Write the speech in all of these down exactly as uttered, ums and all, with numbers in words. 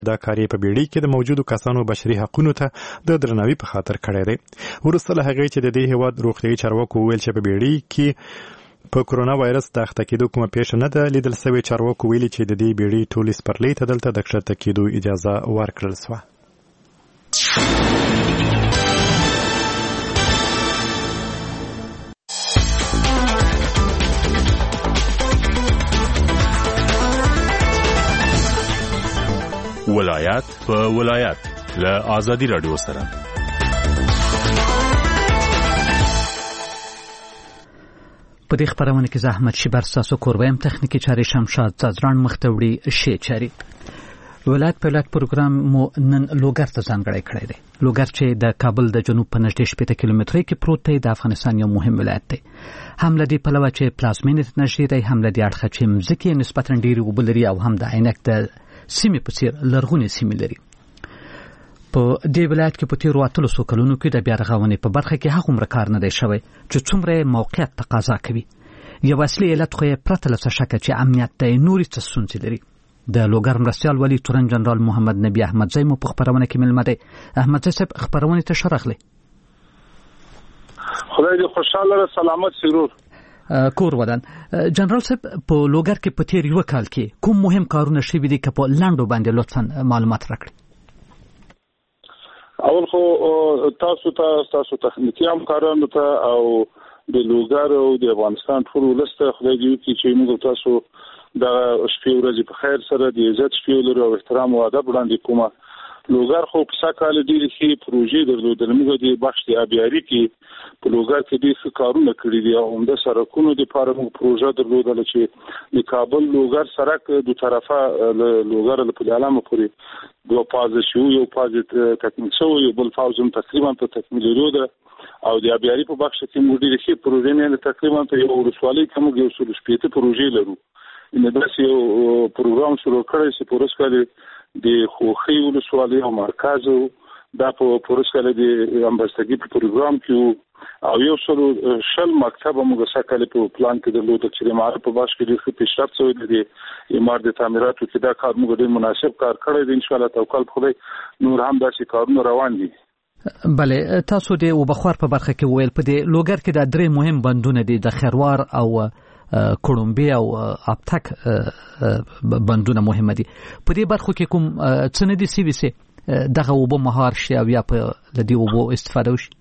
دا کار یې په بیړۍ کې د موجودو کسانو بشري حقونو ته د درناوي په خاطر کړی دی. وروسته له هغې چې د دې هېواد روغتیايي چارواکو وویل چې په بیړۍ کې په کرونا وایرس د اخته کېدو کومه پیښه نه ده لیدل سوې، چارواکو ویلي چې د دې بیړۍ ټولې سپرلۍ ته دلته د ښکته کېدو اجازه ورکړل شوه. ولایت په ولایت له آزادي رادیو سره په دې خبرونه کې زحمت شبر ساسو کورویم تخنیکی چاري شمشاد زادران مختوړي شي چاري ولایت په ولایت پروګرام مو نن لوګر ته ځانګړی کړی دی. لوګر چې د کابل د جنوب په نږدې شپږ کیلومترۍ کې پروت دی، د افغانستان یو مهم ولایت دی. هم لدی په لور چې پلازمینې ته نږدې دی، هم لدی اړخ چې مځکه نسبتاً ډېری وبلري او هم د عینک د سیمې په څیر لرغونې سیمې لري. په دې ولایت کې په تیرو اتلو سو کلونو کې د بیا رغونې په برخه کې هغه عمر کار نه دی شوی چې څومره موقعیت تقاضا کوي. یو اصلي علت خو یې پرته له شک چې امنیت د نوري څه لري. د لوګر مرستیال ولی تورن جنرال محمد نبی احمدزی مو په خبرونه کې ملمه دی. احمدزی صاحب خبرونه ته شرخلي. خدای دې خوشاله سلامت سرور کور ودان. جنرال صاحب په لوګر کې په تیر یو کال کې کوم مهم کارونه شوي دي که په لاندو باندې لطفا معلومات راکړئ. اول خو تاسو ته تاسو تخنیکی همکارانو ته او د لوګر او د افغانستان ټول ولسته خدای دې وکړي چې موږ تاسو د شپې ورځې په خیر سره د عزت شپې لرو او احترام او ادب وړاندې کومه. لوګر خو په سکهال ډېرې ښې پروژې درلودل. موږ د بخش د ابياري کې په لوګر کې ډېر ښه کارونه کړي دي او همدا سرکونو لپاره موږ پروژه درلودل چې د کابل لوګر سرک د طرفه لوګر له پلانه پورې دوه پازه شو، یو پازه تکمیل شو، یو بل پازه تقریبا په تکمیل لري او د ابياري په بخش کې موږ ډېر ښې پروژې نه تقریبا ته یو ورسوالي کوم یو څو شپږ پروژې لرو. ان داسې یو پروګرام شروع کړی چې پورسکالي د خوخي ولسوالۍ او مرکز دا په پورسکالي د امبستګي په پروګرام کې او یو څو شل مکتب موږ سکهال په پلان کې درلود چې د معرفت په باش کې د پیشرفت شوی دی. امارات د تعمیراتو کې دا کار موږ ډېر مناسب کار کړی دی. ان شاء الله توکل خدای نور هم داسې کارونه روان دي. بله تاسو د وبخور په برخه کې ویل په دې لوګر کې د درې مهم بندونه دي، د خیروار او کولومبیا او اپتک بندونه مهمه دي. په دې برخو کې کوم څه نه دي سي سي دغه وبو مهار شي او یا په لدی وبو استفاده وشي؟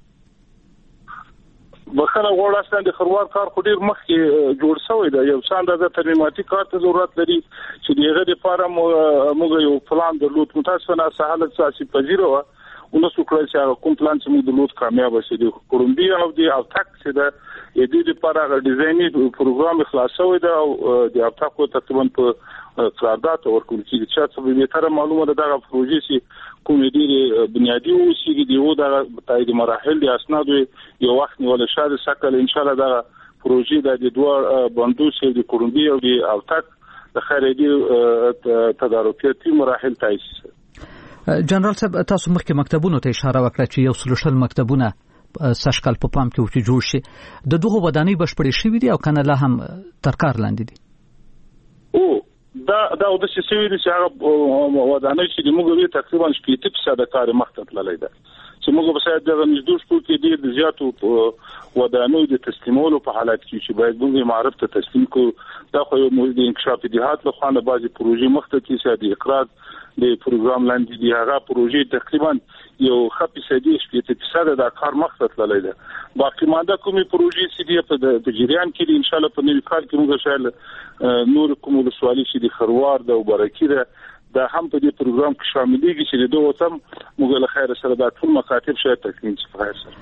بخښنه غواړم چې د خروار کار خو ډیر مخکې جوړ شوی دی. یو څه اندازه ترمیماتي کار ته ضرورت لري چې دغه لپاره موږ یو پلان درلود. متاسفانه سهاله ساسي پذیره و ونو څوکړل چې کوم پلان چې موږ درلود کامیاب شي. د کولومبیا او د اپتک چې د دې لپاره ډیزایني پروګرام خلاص شوی دی او د اپتک تقریبا په قرارداد ورکول کېږي. چې څه به تر معلومه ده دغه پروژې چې کومې ډېرې بنیادي اوسېږي دی و دا تایید مراحل د اسناد یو وخت نیول شاده سکل ان شاء الله دا پروژې د دوه بندو چې د کولومبیا او د اپتک د خیري تدارکاتي مراحل تاسیس. جنرال صاحب تاسو مخکې مکتبونو ته اشاره وکړه چې یو سلوشل مکتبونه سشکل په پام کې وچی جوړ شي. د دغه ودانۍ بشپړې شوې دي او کنه لا هم تر کار لاندې دي؟ او دا دا د څه شوی دي چې هغه ودانۍ چې موږ یې تقریبا شپږ فیصد کار مخته تللی ده. چې موږ په ساده د نږدې شپږ کې ډېر زیاتو ودانۍ د تسلیمولو په حالت کې چې باید موږ معرفت ته تسلیم کو. دا خو یو موږ د انکشاف جهات له خوانه بعضي پروژې مخته کې ساده اقرار د پروګرام لاندې دی. هغه پروژې تقریبا یو خپې سدي شپږ فیصد د کار مخته تللی ده. باقي ماده کومې پروژې چې دی په جریان کې ان شاء الله په نوي کال کې موږ شاید نور کوم ولسوالۍ چې د خروار د وبرکی ده دا هم په دې پروګرام کې شاملېږي چې د دوه تم موږ له خیر سره دا ټول مکاتب شاید تکمیل شي. خیر سره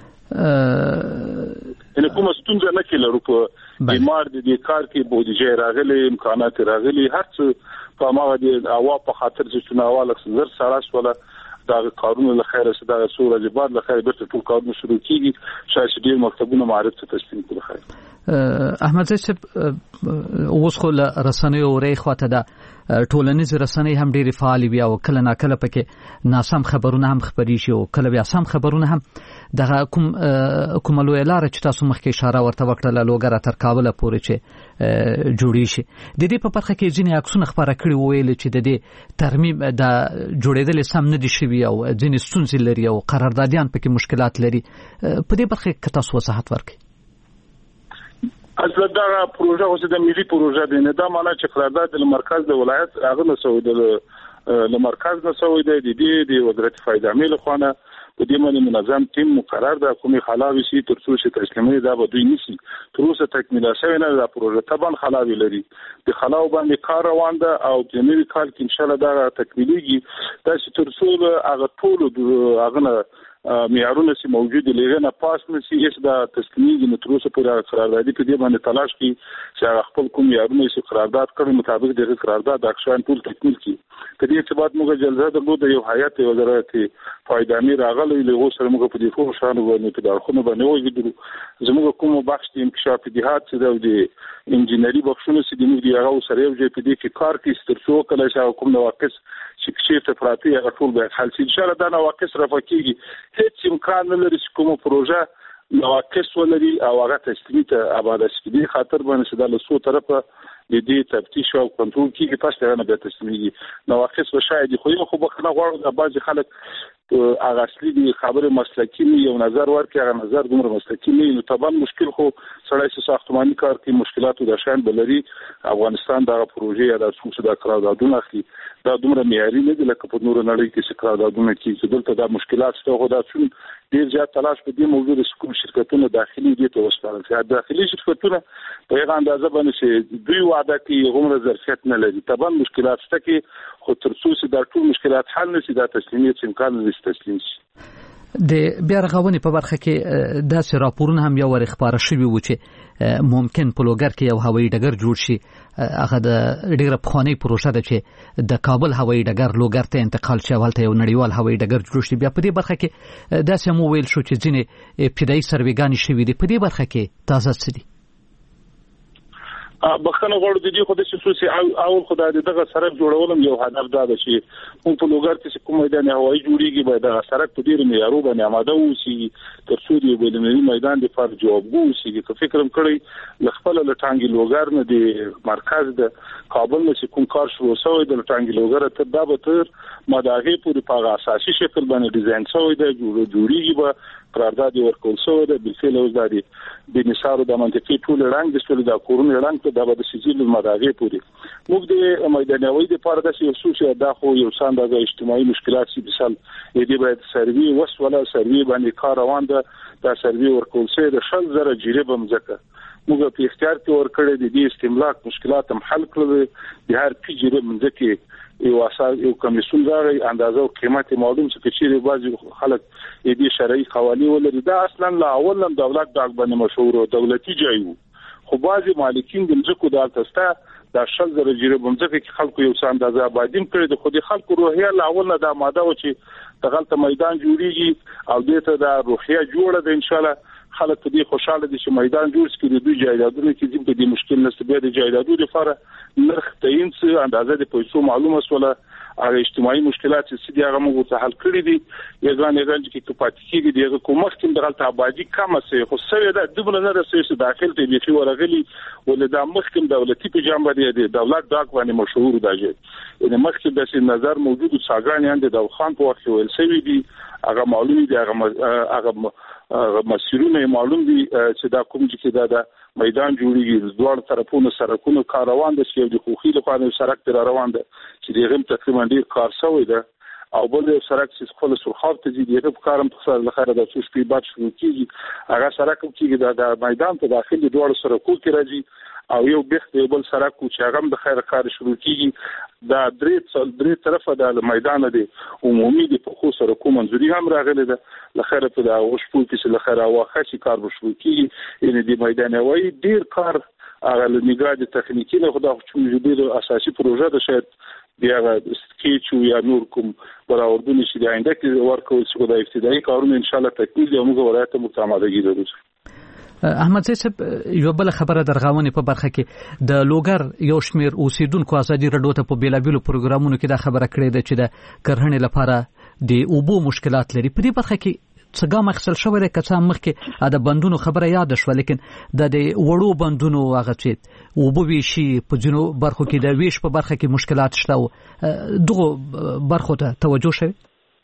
ان کومه ستونزه نه کې لرو په بیمار د دې کار کې بودیجه راغلي، امکانات راغلي، هر څه په ماغه د اوا په خاطر چې چناواله زر سره ولا دا کارونه له خیر سره دا سوره جبار له خیر برته ټول کارونه شروع کیږي. شاید ډیر مکتبونه معرفت ته تسلیم کړي. خیر احمد زید صاحب اوس خو له رسنیو ورې خواته ده ټولنیز رسنۍ هم ډېری فعال وي او کله ناکله پکې ناسم خبرونه هم خپري شي او کله بیا سم خبرونه هم دغه کوم کوم لوی لار چې تاسو مخکې اشاره ورته وکړه لوګره تر کابل پورې چې جوړی شي د دې په برخه کې ځینې عکسونه خبره کړي ویل چې د دې ترمیم د جوړېدل سم نه دي شوی او ځینې ستونزې لري او قراردادیان پکې مشکلات لري په دې برخه کې تاسو وضاحت ورکړئ. اصل دا پروژه اوس د ملي پروژه دی نه دا معنی چې قرارداد د مرکز د ولایت هغه نه سوي د مرکز نه سوي د دې د وزارت فایده مل خوانه په دې باندې منظم ټیم مقرر ده کومي خلاوي شي تر څو چې تسلیمي دا به دوی نشي تر اوسه تکمیل شوی نه دا پروژه طبعا خلاوي لري د خلاو باندې کار روان ده او د نوي کال کې ان شاء الله دا تکمیليږي دا چې تر څو هغه ټول هغه نه معیارونه چې موجود دي لغنه پاس نشي هیڅ دا تسلیمي نه تر اوسه پورې قراردادي په دې باندې تلاش کوي چې خپل کوم معیارونه چې قرارداد کړي مطابق د قرارداد اکشن ټول تکمیل کړي په دې چې بعد موږ جلسه درلوده یو هیئت وزارت فایده مې راغلی له سره موږ په دې فور شانو باندې په داخلو باندې وګورو زموږ کوم بخش د انکشاف جهات چې د انجینری بخښونه چې د موږ دی هغه سره یو ځای په دې کې کار کوي تر څو کله چې کوم نواقص چې چې تفراطي هغه ټول به حل شي ان شاء الله دا نواقص رافقيږي هیڅ امکان نه لري چې کوم پروژه نواقص ولري او هغه تسلیمي ته آباده شي د خاطر باندې د لسو طرفه د دې تفتیش او کنټرول کیږي پښته نه به تسلیمي نواقص وشاهد خو یو خو بخنه غواړو د بعض خلک هغه اصلي دي خبره مسلکی نه یو نظر ورکړي هغه نظر دومره مسلکی نه نو طبعا مشکل خو سړی چې ساختماني کار کوي مشکلات د شان بلري افغانستان دا پروژه یا د څو د قراردادونه اخلي دا دومره معیاري نه دي لکه په نور نړۍ کې چې قراردادونه کوي چې دلته دا مشکلات شته خو دا څون ډیر زیات تلاش په دې موضوع د کوم شرکتونو داخلي دي ته وسپارل شي داخلي شرکتونه په هغه اندازه باندې چې دوی وعده کوي غوړه ظرفیت نه لري طبعا مشکلات شته کې خو تر څو چې دا ټول مشکلات حل نشي دا تسلیمیت امکان نه تسلیم شي. د بیا رغونې په برخه کې داسې راپورونه هم یو ور خبره شوي و چې ممکن په لوګر کې یو هوایي ډګر جوړ شي هغه د ډیره پخوانی پروژه ده چې د کابل هوایي ډګر لوګر ته انتقال شي ولته یو نړیوال هوایي ډګر جوړ شي بیا په دې برخه کې داسې مو ویل شو چې ځینې ابتدایي سروېګانې شوي دي په دې برخه کې تازه څه دي بخنه غوړو د دې خو د خصوصي او خدای دغه سړک جوړولم یو هدف دا ده چې موږ په لوګر کې کوم میدان هوایي جوړیږي باید دا سړک په ډیر معیارو باندې آماده وسی تر څو دی بلنوي میدان د فار جوابګو وسی چې فکرم کړی لخپل لټانګي لوګر نه دی مرکز د کابل نه کوم کار شروع شوی د لټانګي لوګر ته دا به تر مداغه پورې په اساسي شکل باندې ډیزاین شوی دی جوړ جوړیږي به قرارداد ورکول شوی دی بالفعل اوس د د نثارو د منطقي ټول رنګ د سولې د کورونو رنګ ته د سجل المداغه پورې موږ د میدانوي د پاره د سیاسي د خو یو سان د اجتماعي مشکلات چې مثال دې باید سروي وسوله سروي باندې کار روان ده دا سروي ورکول شوی د شل زره جریب مزکه موږ په اختیار کې ورکړې د دې استملاک مشکلات هم حل کړل د هر پی جریب مزکه یو اساس یو کمیسون راغی اندازه او قیمت معلوم څه چې چیرې بعضي خلک دې شرعي قوانين ولري دا اصلا لا اول هم دولت داغ باندې مشهور او دولتي ځای وو خو بعضي مالکین د ځکو د تاستا د شل زره جریب مزکه کې خلکو یو څه اندازه آبادین کړي د خودي خلکو روحیه لا اول نه د ماده و چې دغلت میدان جوړیږي او دې ته د روحیه جوړه ده ان شاء الله خلک دې خوشاله دي چې میدان جوړ کړي د دوی جایدادونه کې دې په دې مشکل نشته به د جایدادونو لپاره نرخ تعیین څه اندازه د پیسو معلومه سواله هغه اجتماعي مشکلات چې سړي هغه موږ ته حل کړی دي یګان یګان چې کپاتې کېږي دغه کومه څنګه دغلت آبادی کم سه خو سره د دبل نه رسېږي داخل ته بيخي ورغلي ولدا مخکم دولتي په جنبه دی دولت داک باندې مشهور دی ان مخکې د نظر موجود ساګان د داوخان په وخت ویل سوي دي هغه معلومي دي هغه هغه مسیرونه معلوم دي چې دا کوم چې دا د میدان جوړیږي دوه طرفونو سرکونو کار روان دي چې د خوخي لپاره سرک تر روان دي چې دغه تقریبا ډیر کار شوی ده او بل سرک چې خپل سرخاب ته دي دغه کارم په سره لخر د څو شپې بعد شروع کیږي هغه سرک چې د میدان ته داخلي دوه سرکو کې راځي او یو بخت یو بل سرک چې هغه د خیر کار شروع کیږي دا درې څل درې طرفه د میدان دی عمومي د په سره کوم منځري هم راغلي ده لخر په دا وشپو کې لخر واخه چې کار شروع کیږي ان د میدان وای ډیر کار هغه لنګاد تخنیکی له خدای چې موجوده اساسي پروژه ده شاید بیا سکیچ یا نور کوم براوردنی چې د آینده کې ورکول شي د ابتدایي کارونه ان شاء الله تکمیل او موږ ولایت متعاملګي درو احمد صاحب یو بل خبره درغاونې په برخه کې د لوګر یو شمیر اوسیدونکو ازادي رادیو ته په بیلابیلو پروګرامونو کې دا خبره کړې ده چې د کرهڼې لپاره د اوبو مشکلات لري. په دې برخه کې څه ګام اخیستل شوی دی؟ که څه هم مخکې د بندونو خبره یاد شوه، لیکن د د وړو بندونو هغه چې اوبه ویشي په ځینو برخو کې د ویش په برخه کې مشکلات شته او دغو برخو ته توجه شوی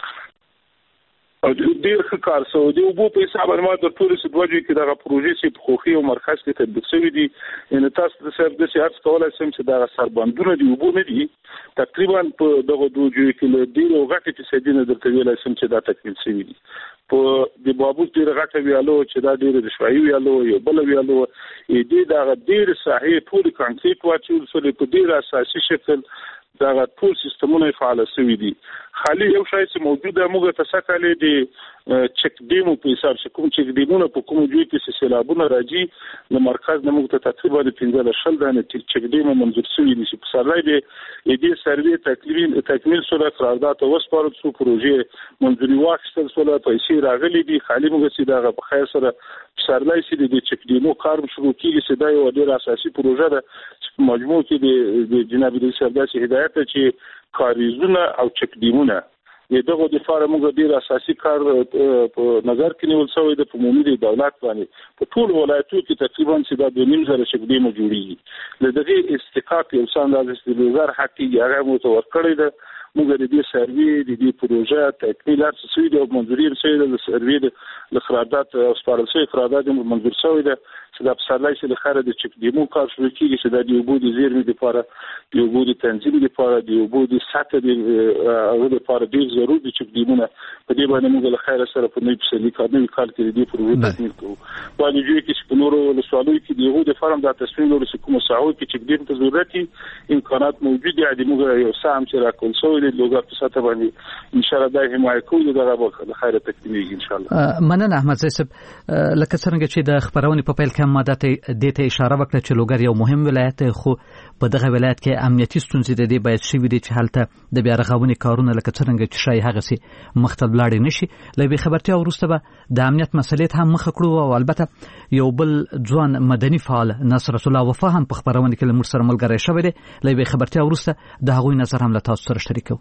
او ډیر ښه کار سو دی. وبو په حساب باندې د ټول سدوجي کې دغه پروژې چې په خوخي او مرکز کې تطبیق شوی دي، ان تاسو د سر د سیاست کولای شم چې دغه سربندونه دی وبو نه دي تقریبا په دغه دوجو کې له ډیر وغټه چې سدینه درته ویلای شم چې دا تکمیل شوی دي. په د بابو ډیر غټه ویالو چې دا ډیر د شوي ویالو یو بل ویالو دې دغه ډیر صحیح ټول کانکریټ واچول سو په ډیر اساسي شکل دا ټول سیستمونه فعال شوي دي. خالي یو شای چې موجوده موږ ته سکهلې دي چک ډیمو په حساب چې کوم چک ډیمونه په کوم ځای کې سیلابونه راځي د مرکز نه موږ ته تقریبا د پنځه شل دانې چک ډیمو منظور شوي دي چې په سر راځي دې سروې تکلیف تکمیل سره قرارداد او وسپارل سو پروژې منځوري واخیستل سره پیسې راغلي دي. خالي موږ چې دا په خیر سره سرلای سي د چک ډیمو کار شروع کیږي چې دا یو ډیر اساسي پروژه ده چې مجموع کې د جناب رئیس سردار هدایت چې کاریزونه او چک ډیمونه دغه د فارمونو ډیر اساسي کار په نظر کې نیول شوی د عمومي دولت باندې په ټول ولایتونو کې تقریبا چې دا د نیم زره چک ډیمو جوړیږي. د دغه استحقاق یو څنګه د استثمار حقي هغه متور کړی ده. موږ د دې سروې د دې پروژه تکمیلات شوی دی او منځوري شوی دی. د سروې د قرارداد او سپارل شوی قرارداد منځور شوی دی چې د افسرلای چې لخره د چک ډیمو کار شروع کیږي چې د اوبو د زیرمې لپاره د اوبو د تنظیم لپاره د اوبو د سطح د او د لپاره ډیر ضروري د چک ډیمونه په دې باندې موږ لخره سره په نوې پسلي کار نوې کال کې د دې پروژه تکمیل کوو. باندې چې کې په نورو ولسوالۍ کې د اوبو د فارم د تصمیم لري چې کوم ساعت کې چک ډیم ته ضرورتي امکانات موجود دي. د موږ یو سام چې راکول شوی د لوګر په سطح باندې ان شاء الله د حمایت کوو دغه به خیره تکمیلېږي ان شاء الله. مننه احمد صاحب. لکه څنګه چې د خبرونې په پیل کې ماده ته د ته اشاره وکړه چې لوګر یو مهم ولایت خو په دغه ولایت کې امنیتي ستونزې د دې باید شوي دي چې هلته د بیا رغونې کارونه لکه څنګه چې شای هغه سي مختل لاړې نشي. لوي خبرتیا ورسته به د امنیت مسلې هم مخ کړو او البته یو بل ځوان مدني فعال نصرت الله وفا هم په خبرونه کې لمر سره ملګری شوی دی. لوي خبرتیا ورسته د هغوی نظر هم له تاسو سره شریکو.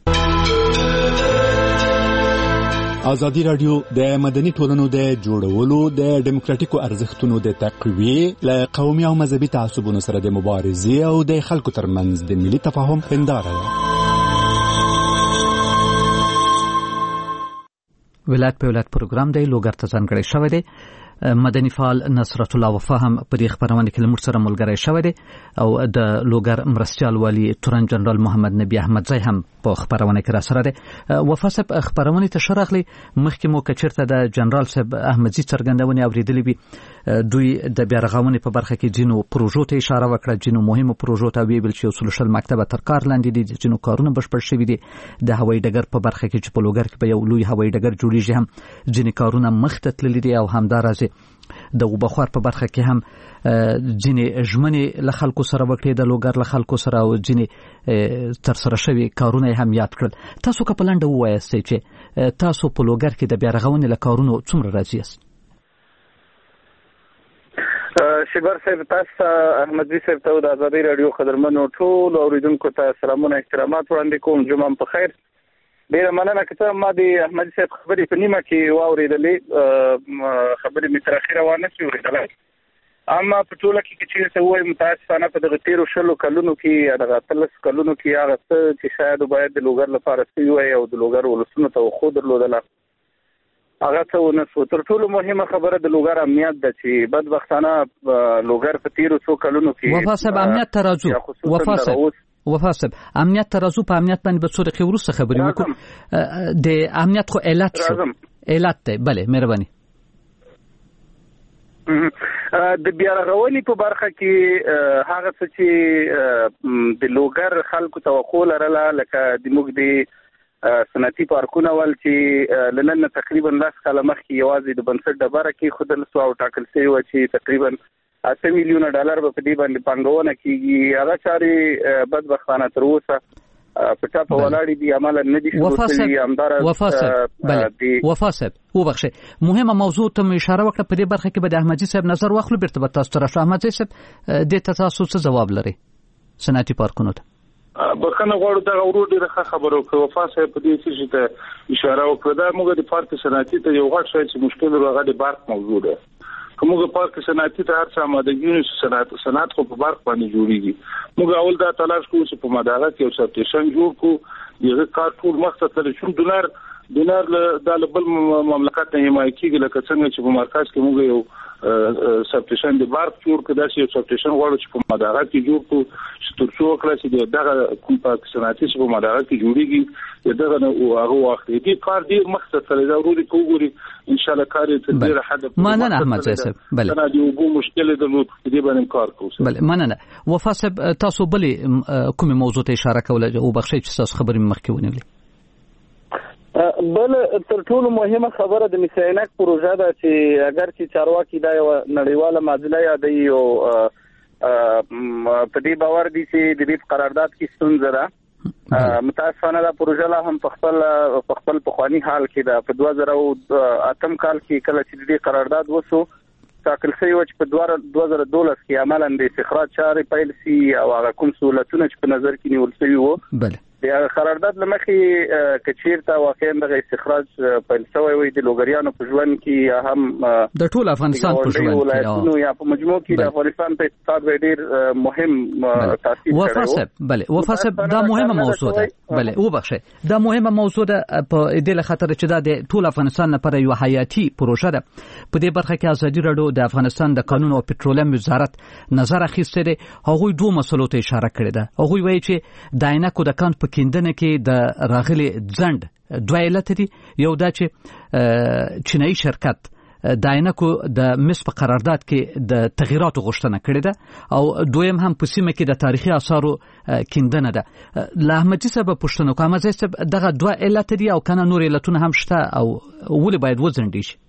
ازادي رادیو د مدني ټولنو د جوړولو د دیموکراتیکو ارزښتونو د تقویې له قومي او مذهبي تعصبونو سره د مبارزې او د خلکو ترمنځ د ملي تفاهم هنداره ده. ولایت په ولایت پروګرام دی لوګر ته ځانګړی شوی دی. مدني فعال نصرت الله وفا هم په دې خبرونه کې لمر سره ملګری شوی دی او د لوګر مرستيال والی تورن جنرال محمد نبی احمد زئی هم په خبرونه کې را سره دی. وفا صاحب خبرونه ته شرحلي مخکې مو کچرته د جنرال صاحب احمدزي څرګندونه اوریدلې وي دوی د بیا رغونې په برخه کې جنو پروژو ته اشاره وکړه. جنو مهمه پروژو ته ویل چې سولوشل مکتب تر کار لاندې دي جنو کارونه بشپړ شوي دي. د هوایي ډګر په برخه کې چې په لوګر کې په یو لوی هوایي ډګر جوړیږي هم جنې کارونه مخته تللي دي او همدارسه د وبخور په برخه کې هم جنې ژمنې له خلکو سره وکړي د لوګر له خلکو سره او جنې تر سره شوی کارونه هم یاد کړل. تاسو که پلانډه وایاست چې تاسو په لوګر کې د بیا رغونې له کارونو څومره راضي یاست؟ شبر صاحب تاسو احمدزي صاحب ته د ازادي رادیو خبرمنو ټول اوریدونکو ته سلامونه احترامات وړاندې کوم. جمعه په خیر. ډیره مننه چې ما د احمد صاحب خبرې په نیمه کې واوریدلې. خبرې می تر اخره ونه شي اوریدلای. اما په ټوله کې چې څه وایي متاسفانه په دغه تیرو شلو کلونو کې دغه تلس کلونو کې هغه څه چې شاید باید د لوګر لپاره سی وي او د لوګر ولسونو ته خو درلودل هغه څه ونه سو. تر ټولو مهمه خبره د لوګر امنیت ده چې بدبختانه لوګر په تیرو څو کلونو کې وفا صاحب امنیت ترازو وفا صاحب وفا صاحب امنیت ترازو په امنیت باندې به څو دقیقې وروسته خبرې وکړو. د امنیت خو علت شو علت دی. بله مهرباني. د بیا رغونې په برخه کې هغه څه چې د لوګر خلکو توقع لرله لکه د موږ د صنعتي پارکونه ول چې لنن تقریبا لاس کاله مخکې یوازې د بنسټ ډبره کې خودل سو او ټاکل شوی و چې تقریبا اته میلیونه ډالر په دې باندې پانګونه کیږي. هغه چاري بدبختانه تر اوسه په چا په ولاړې دي عمل نه دي شروع همدار وفاسب بله وفاسب وبخښه مهمه موضوع ته اشاره وکړه په دې برخه کې به د احمدزي صاحب نظر واخلو بیرته به تاسو ته راشو. احمدزي صاحب دې ته تاسو څه ځواب لرئ صنعتي پارکونو ته؟ بخنه غواړو دا ورو ډیره خبرو کوي. وفاسه په دې چې ته اشاره وکړه دا موږ د پارک صنعتي ته یو غټ شی چې مشکل راغلی د پارک موضوع ده. کومه پارک صنعتي ته هر څه آمادګي صنعت صنعت خو په پارک باندې جوړیږي. موږ اول دا تلاش کوو چې په مداغه کې یو سټیشن جوړ کړو. یو کار ټول مقصد تل شون دولار دولار د بل مملکت نه حمایت کیږي لکه څنګه چې په مرکز کې موږ یو سټیشن د بارک جوړ کړو. چې یو سټیشن غواړو چې په مداغه کې جوړ کړو چې تر څو کله چې دغه کوم پارک صنعتي په مداغه کې جوړیږي دغه نو هغه وخت دې کار ډیر مقصد سره ضروري کوګوري ان شاء الله کار ته ډیر حد مننه احمد صاحب. بله انا دی وبو مشکل درلود دې باندې کار کوو. بله مننه وفا صاحب تاسو بلې کوم موضوع ته اشاره کوله او بخښئ چې تاسو خبرې مخکې ونیولې؟ بل تر ټولو مهمه خبره د میساینک پروژه ده چې اگر چې چارواکي دا یو نړیواله معادله یادوي او په دې باور دي چې د دې قرارداد کې ستونزه ده. متاسفانه دا پروژه لا هم په خپل په خپل پخوانی حال کې ده. په دوه زره اتم کال کې کله چې د دې قرارداد وسو ټاکل شوی و چې په دوه زره دولس کې عملاً د استخراج چارې پیل شي او هغه کوم سہولتونه چې په نظر کې نیول شوي وو بله د قرارداد لمخې کچیر ته واقعا د استخراج پیل شوی وي د لوګریانو په ژوند کې هم د ټول افغانستان په ژوند کې نو یا په مجموع کې د افغانستان په اقتصاد ډیر مهم تاثیر وفا صاحب بله وفا صاحب دا مهمه موضوع ده. بله وبخښئ دا مهمه موضوع ده په دې لخاطر چې دا د ټول افغانستان لپاره یو حیاتي پروژه ده. په دې برخه کې ازادي راډیو د افغانستان د قانون او پټرولیم وزارت نظر اخیسته دی. هغوی دوه مسلو ته اشاره کړې ده. هغوی وایي چې د عینکو د کان په کیندنه کې د راغلي ځند دوه علت دي. یو دا چې چینایي شرکت د عینکو د مس په قرارداد کې د تغییراتو غوښتنه کړې ده او دویم هم په سیمه کې د تاریخي آثارو کیندنه ده. له احمدزي صاحب پوښتنه کوم احمدزي صاحب دغه دوه علت دي او کنه نور علتونه هم شته او ولې باید وځنډي شي؟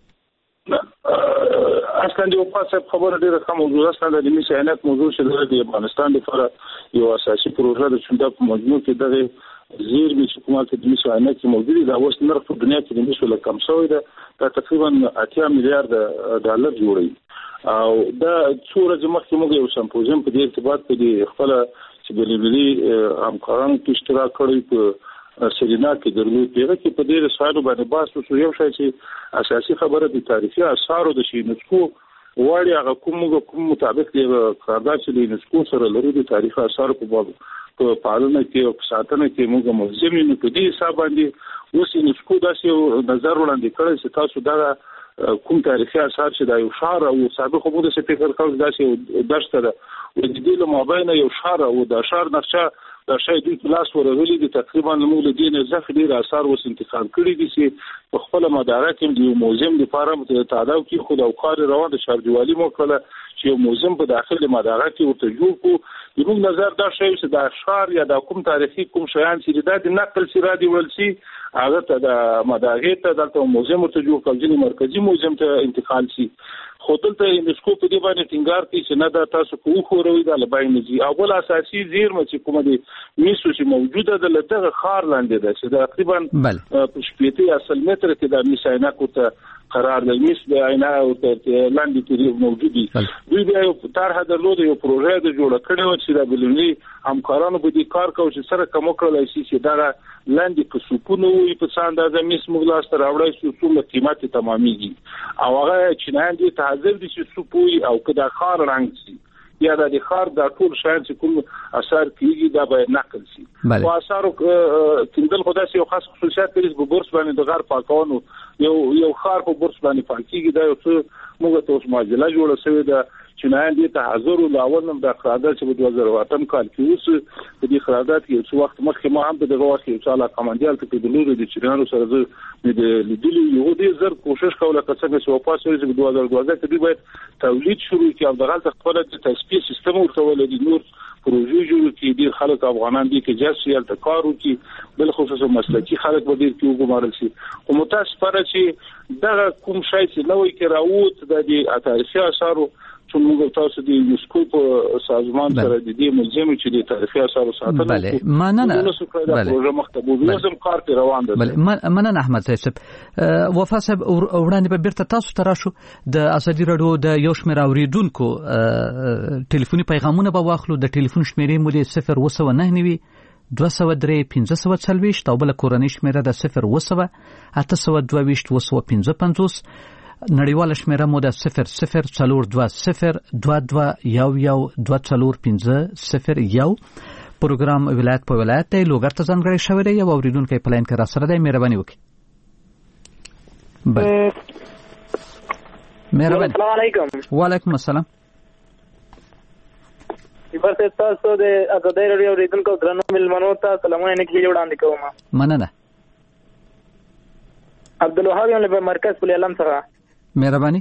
اصلا د وفاسه خبره ډیره کوم موضوع اصلا د میس عینک موضوع چې د افغانستان لپاره یو اساسي پروژه ده چې د مجموع کې دغه زیر می حکومت د میس عینک موجودي دا اوس نرخ په دنیا کې د میس له کم شوی ده دا تقریبا اتیا میلیارډ ډالر جوړي او دا څو ورځې مخکې موږ یو سمپوزیم په دې ارتباط کې خپل چې بلبلي همکارانو کې اشتراک کړی په سرینا کې درلود. دغه کې په دې رسالو باندې بحث وشو. یو شی چې اساسي خبره د تاریخي آثارو د شینسکو واړی هغه کوم کوم مطابق دی قرارداد چې د یونسکو سره لري د تاریخي آثارو په باب په پالنه کې او ساتنه کې موږ ملزم یو. په دې حساب باندې اوس یونسکو داسې نظر وړاندې کړی چې تاسو دا کوم تاریخي آثار چې د یو شهر او سابق مو د فکر کول داسې دشت ده او د دې له مابین یو شهر او د شهر نقشه دا شی دوی کلاس ورغلي دي. تقریبا موږ له دې نه ځخ ډیر آثار وس انتخاب کړی دي چې په خپل مدارک کې د موزیم لپاره متعادل کې خود او کار روان د شهردیوالي مو کړل چې یو موزیم په داخله مدارک کې ورته جوړ کو. زموږ نظر دا شی چې د اشعار یا د کوم تاریخي کوم شیان چې د نقل سره دی ولسی هغه ته د مداغه ته د موزیم ورته جوړ کړل مرکزی موزیم ته انتقال شي. خو دلته یونسکو په دې باندې ټینګار کوي چې نه دا تاسو کوو خوروي د لبای نه دي. اول اساسي زیرمه چې کومه دي میسو چې موجوده ده لته خار لاندې ده چې تقریبا په شپږ اصل متر کې د میساینا کوته قرار د میس د عینا او لاندې کې موجود دي. دوی بیا یو طرح درلود یو پروژه د جوړ کړو چې د بلونی همکارانو په دې کار کوي چې سره کوم کړل شي چې دا لاندې په سکونو وي په څنډه د میس مغلاس تر راوړی شو څومره قیمت تمامېږي او هغه چې نه دي حاضر دي چې سپوي او کدا خار رنگ شي یا د خار د ټول شاین چې کوم اثر کیږي دا به نقل شي. او اثر کیندل خدای سي یو خاص خصوصیت لري په بورس باندې د غار پاکونو یو یو خار په بورس باندې پاکيږي دا یو څه موږ ته اوس ماجله جوړه شوې ده چې نه دي ته حاضر او لاول د قرارداد چې په دوه زره اتم کال کې اوس په دې قرارداد کې څو وخت مخکې ما هم په دغه وخت کې انشاء الله کمانډیال ته په دلوري د چرانو سره د لیدلو یو دې زر کوشش کوله کڅه چې واپس ورځي په دوه زره دوه کې باید تولید شروع کړي او دغه خپل د تسپیس سیستم ورته ولدي نور پروژې جوړ کړي. ډیر خلک افغانان دي چې جاسي ال تکارو کې بل خصوصا مسلکي خلک به ډیر کې وګمارل شي. او متاسفانه چې دغه کوم شای چې نوې کې راووت د دې تاریخي آثارو چې موږ تاسو د یونسکو په سازمان سره د دې موزیم چې د تاریخي آثارو ساتنه بله مننه بله پروژه مختبو لازم کار ته روان ده بله مننه احمد صاحب وفا صاحب وړاندې به بیرته تاسو ته راشو د ازادي راډیو د یو شمېر اوریدونکو ټلیفوني پیغامونه به واخلو د ټلیفون شمیرې مو د صفر اوه سوه نهه نوي دوه سوه درې پنځه سوه څلوېښت او بله کورنۍ شمیره د صفر اوه سوه اته سوه دوه ویشت اوه سوه پنځه پنځوس نړیواله شمیره مو د صفر صفر څلور دوه صفر دوه دوه یو یو دوه څلور پنځه صفر یو. پروګرام ولایت په ولایت دی، لوګر ته ځانګړی شوی دی. یو اوریدونکی په لاین کې راسره دی، مهرباني وکړئ. بله مهرباني. السلام علیکم. وعلیکم السلام. برته تاسو د ازادي راډیو اوریدونکو درنو ملمنو ته سلامونه نیکي وړاندې کوم. مننه. عبدالوهاب یم له مرکز په اعلان سره. مهرباني.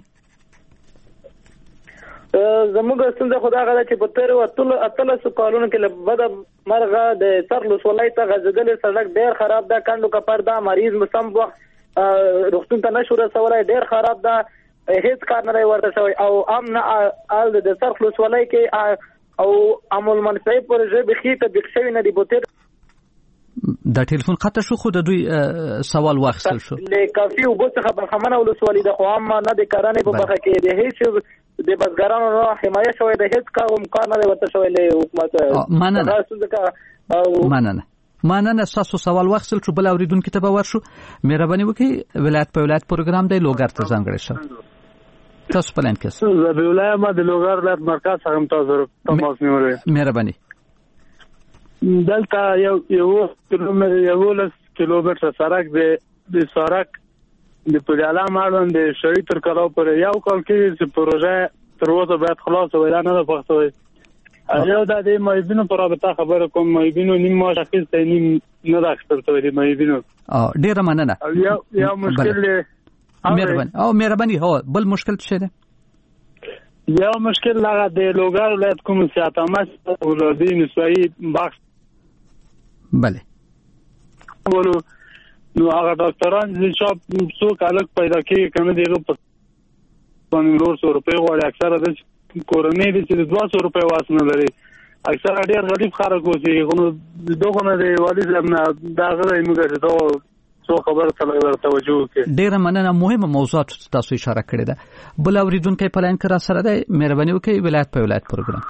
زموږ ستونزه خدا غواړي چې په تیر وختونو اتلس کالونو کې له بده مرغه د سرلوس ولایت ته غزدل سړک ډیر خراب ده، کندو کپر ده، مریض مسم وخت روغتون ته نشو رسولای، ډیر خراب ده، هیڅ کار نه ورته شوی او امن ال د سرلوس ولایت کې او عمل منفي پروژه بخي ته بخښوي نه دی بوتر دا ټلیفون قطع شو خو د دوی سوال واخیستل شو. له کافي او بوت څخه برخمنه ولسوالۍ د خو هم نه د کارانې په برخه کې د هیڅ د بزګرانو نه حمایه شوی د هیڅ کار امکان نه ورته شوی له حکومت. مننه مننه مننه تاسو سوال واخیستل شو. بل اوریدونکو ته به ورشو. مهرباني وکړئ. ولایت په ولایت پروګرام دی، لوګر ته ځانګړی شو. تاسو په لاین کې زه د ولایت ما د لوګر ولایت مرکز څخه تاسو تماس نیولې. مهرباني. دلته یو یو کیلومتر یو لس کیلومتر سړک دی. د سړک د پډاله ماړون د شهید تر کلاو پر یو کال کې چې پروژه تر اوسه باید خلاص وي نه ده پښتوي. یو د دې مایبینو پر رابطه خبره کوم. مایبینو نیم ما شخص ته نیم نه راځي د مایبینو. اه ډیره مننه. یو یو مشکل دی. مهرباني. او مهرباني هو بل مشکل څه دی؟ یو مشکل هغه د لوګر ولایت کوم سیاتامه ولادي نسوي بخش. بله. ولو نو هغه ډاکټران چې څوک الګ پیدا کوي کنه دیغه په پنځه سوه روپۍ غواړي. اکثره د کورنۍ دي چې دوه سوه روپۍ واسنه لري. اکثره ډېر غریب خلک اوسي. نو دغه نه دی والي صاحب نه دا غوړي موږ ته څو خبره ته توجه وکړي. ډېر مننه. مهمه موضوعات تاسو اشاره کړې ده. بل اوریدونکو په لاین کې را سره دی، مهرباني وکړئ. ولایت په ولایت پروګرام.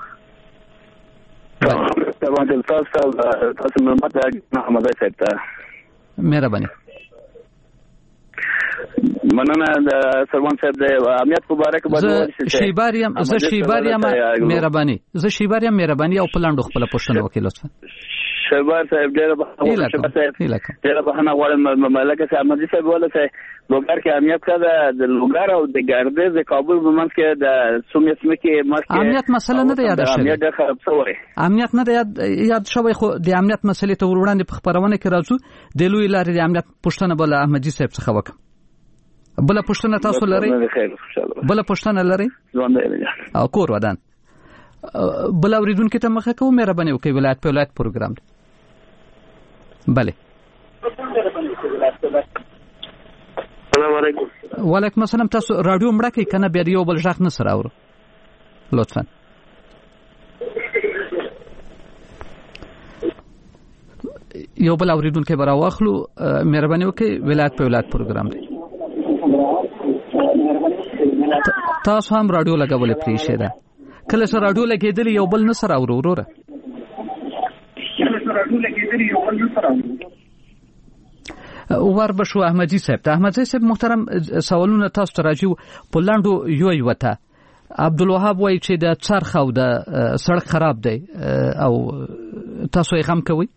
تاسو تاسو تاسو محمد محمد صاحب ته مهرباني. مننه د سلمان صاحب د امنیت مبارک باندې شیباریم زه شیباریم مهرباني زه شیباریم مهرباني او پلاندو خپل پوښتنه وکړئ لطفا. شیبار صاحب ډېر بخښنه صاحب ډېر بخښنه غواړم. ملک صاحب احمدي صاحب ولته لوګر کې امنیت کړه د لوګر او د ګردیز د کابل په منځ کې د سومې سیمې کې مخکې امنیت مسله نه ده یاد شوی. امنیت ډېر خراب شوی. امنیت نه ده یاد شوی خو د امنیت مسلې ته وړاندې په خبرونه کې راځو. د لوی لارې د امنیت پوښتنه بل احمدي صاحب څخه وکم. بل پوښتنه تاسو لرئ؟ بل پوښتنه لرئ؟ او کور ودان. بل اوریدونکو ته مخه کوم. مهرباني وکړئ. ولایت په ولایت پروګرام دی. بله. السلام علیکم. وعلیکم السلام. تاسو رادیو مړه کوي کنه بیا یو بل ځخ نه سره اورو لطفا. یو بل اوریدونکو برا واخلو. مهرباني وکړئ. ولایت په ولایت پروګرام دی. تاسو هم رادیو لګولې پرې شه ده. کله چې رادیو لګېدل یو بل نه سره اورو وروره. ور بشو احمدي صاحب ته. احمدي صاحب محترم سوالونه تاسو ته راځي په لاندو یو یو ته. عبدالوهاب وایي چې د څرخ او د سړک خراب دی او تاسو یې هم کوي.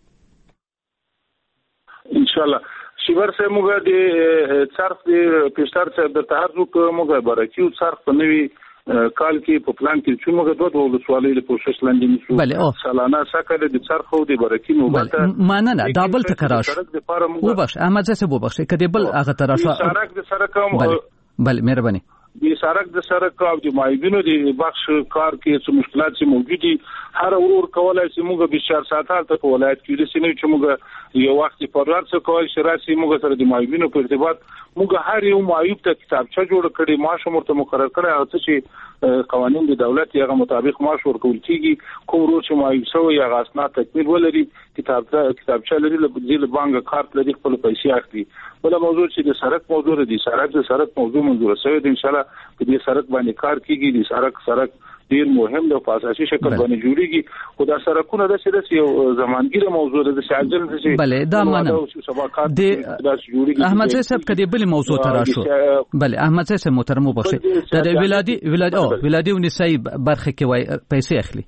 ان شاء الله شیبر صاحب موږ د څرخ د پېشتر صاحب د تهرزو په موږ برکیو څرخ په نوي کال کې په پلان کې چې موږ دوه ولسوالۍ له پوښښ لاندې نیسو. بله. سالانه سکه د څرخ او د برکی نوبته مننه. دا بل تکراش وبخښ احمد صاحب وبخښ کدی بل هغه تراشه سړک د سره کوم. بله مهرباني. د سړک د سړک او د مایبینو د بخش کار کې څه مشکلات چې موجود دي هر ورور کولای چې موږ بیست و چهار ساعت ته په ولایت کې د سینې چې موږ یو وخت په ورځ څه کوي چې راسي موږ سره د مایبینو په ارتباط موږ هر یو معیوب ته کتابچه جوړ کړي معاش مرته مقرر کړي او چې قوانين د دولت یې هغه مطابق معاش ورکول کیږي کوم ورور چې معیوب شوی یا غاسنات تکمیل ولري کتابچه کتابچه لري د بانک کارت لري خپل پیسې اخلي بل موضوع چې د سړک موضوع دی سړک د سړک موضوع منظور شوی دی ان شاء الله په دې سړک باندې کار کیږي د سړک سړک ډیر مهم دی په اساسي شکل باندې جوړیږي خو دا سړکونه د سره یو زمانګیره موضوع ده چې عاجل دي بله دا منم د احمد صاحب کدی بل موضوع تر شو بله احمد صاحب محترم وبخښه د ولادي ولادي او ولادي ونسای برخه کې وای پیسې اخلي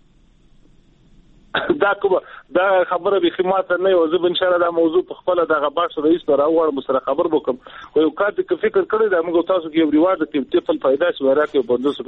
دا کومه دا خبره به خدمات نه یو زه ان شاء الله دا موضوع په خپل د غباش رئیس پر اوړ مسره خبر وکم خو یو کار د فکر کړی دا موږ تاسو کې یو ریوارډ کې تفل فائدہ شو راکې په دوه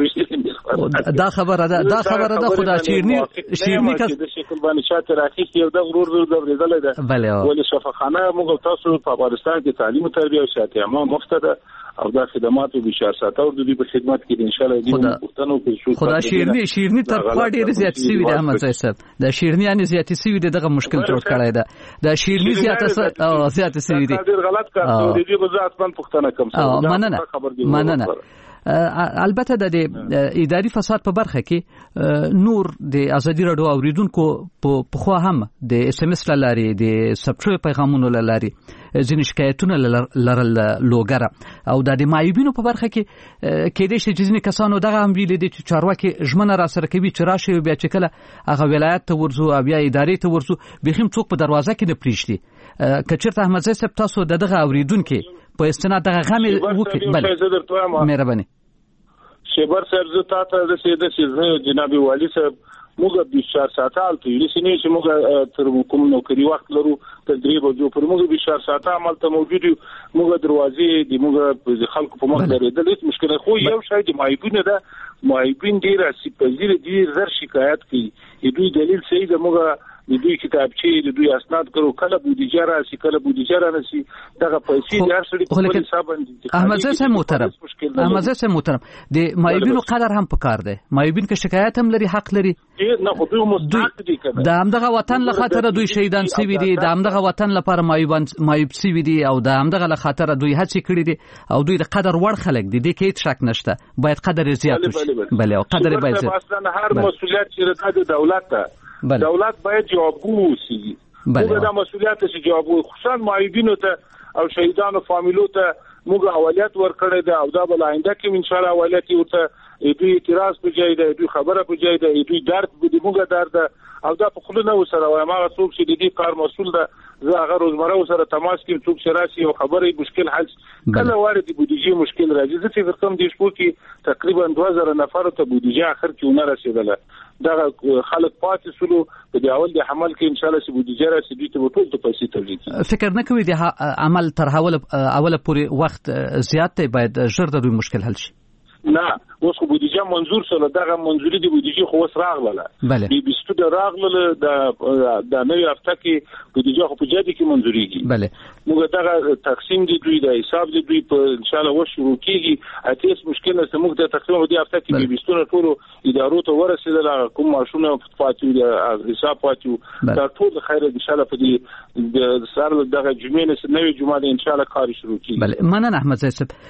سو دا خبره ده دا خبره ده خدا شیرنی شیرنی کس د شکل باندې شاته راخي یو د غرور ور د ورزل ده ولې شفاخانه موږ تاسو په افغانستان کې تعلیم او تربیه او شاته ما مفت ده او دا خدمات به بشار ساته او د دې په خدمت کې ان شاء الله دې پښتنو کې شو خدا شیرنی شیرنی تر پاډې زیات سی وي د احمد صاحب دا شیرنی ان زیات سی وي دغه مشکل جوړ کړی دا دا شیرنی زیات او زیات سی وي دي ډیر غلط کار دی دې وضاحت من پښتنه کم څه مننه مننه البته د اداري فساد په برخه کې نور د ازادي رادیو اوریدونکو په خو هم د اس ام اس لاري د سبټوي پیغامونو لاري ځینې شکایتونه لرل لوګره او د مایوبینو په برخه کې کې د شي ځینې کسانو دغه هم ویل دي چې چارواکي ژمنه را سره کوي چې راشي بیا چې کله هغه ولایت ته ورزو او بیا ادارې ته ورزو بخیم څوک په دروازه کې نه پریشتي کچرته احمد صاحب تاسو دغه اوریدونکو په استناد دغه غامي وکړي بل مهرباني شبر صاحب زه تاسو د سیده سیده جناب والی صاحب موږ بیست و چهار ساعته الته یې سینې چې موږ تر کوم نوکری وخت لرو تر درې بجو پر موږ بیست و چهار ساعته عمل ته موجود یو موږ دروازې د موږ خلکو په مخ لري د هیڅ مشکل خو یو شای د مایبونه ده مایبین ډیر سپېزیل ډیر زر شکایت کوي دوی دلیل صحیح ده موږ د دوی کتابچې د دوی اسناد کړو کله بودیجه راشي کله بودیجه راشي دغه پیسې د هر سړي په حساب باندې احمد صاحب محترم احمد صاحب محترم د مایبینو قدر هم پکار دی مایبین که شکایت هم لري حق لري نه خو دوی مستحق دي کنه د همدغه وطن له خاطر دوی شهیدان سوي دي د همدغه وطن لپاره مایوبان مایوب سوي دي او د همدغه له خاطر دوی هڅه کړې دي او دوی د قدر وړ خلک دي د کې هیڅ شک نشته باید قدر زیات وشي بله او قدر باید اصلا هر مسؤلیت چې د دولت ته دولت باید جوابگو اوسي موږ د مسؤلیت څخه جوابگو خصوصا مایوبینو ته او شهیدانو فامیلو ته موږ اولویت ورکړی دا او دا بل آینده کې ان شاء الله اولویت ورته دوی اعتراض په ځای دی دوی خبره په ځای دی دوی درد به موږ درد او دا په خلونه وسره وای ما څوک چې د دې کار مسول ده زه هغه روزمره وسره تماس کوم څوک چې راشي او خبرې مشکل حل کله وارد بودیجه مشکل راځي زه فکر کوم د شپو کې تقریبا دوه زره نفر ته بودیجه اخر کې ونه رسیدله دا خلک پاتې سولو په دی اول د حمل کې ان شاء الله چې بودیجه راشي دوی ته ټول ته پیسې تولید فکر نه کوي د عمل تر حواله اوله پورې وخت زیات دی باید ژر د دوی مشکل حل شي نه اوس خو بودیجه منظور شول دغه منظوري د بودیجه خو وس راغله د بیستو د راغله د د نوې هفته کې بودیجه خو په جدي کې منظوريږي بله موږ دغه تقسیم دي دوی د حساب دي دوی په ان شاء الله و شروع کیږي اته مشکل نه موږ د تقسیم د هفته کې د بیستو ټول ادارو ته ورسېدل کوم ماشونه فاتو د حساب فاتو دا ټول خیر ان شاء الله په دې د سر دغه جمعې نه نوې جمعه ان شاء الله کار شروع کیږي بله مننه احمد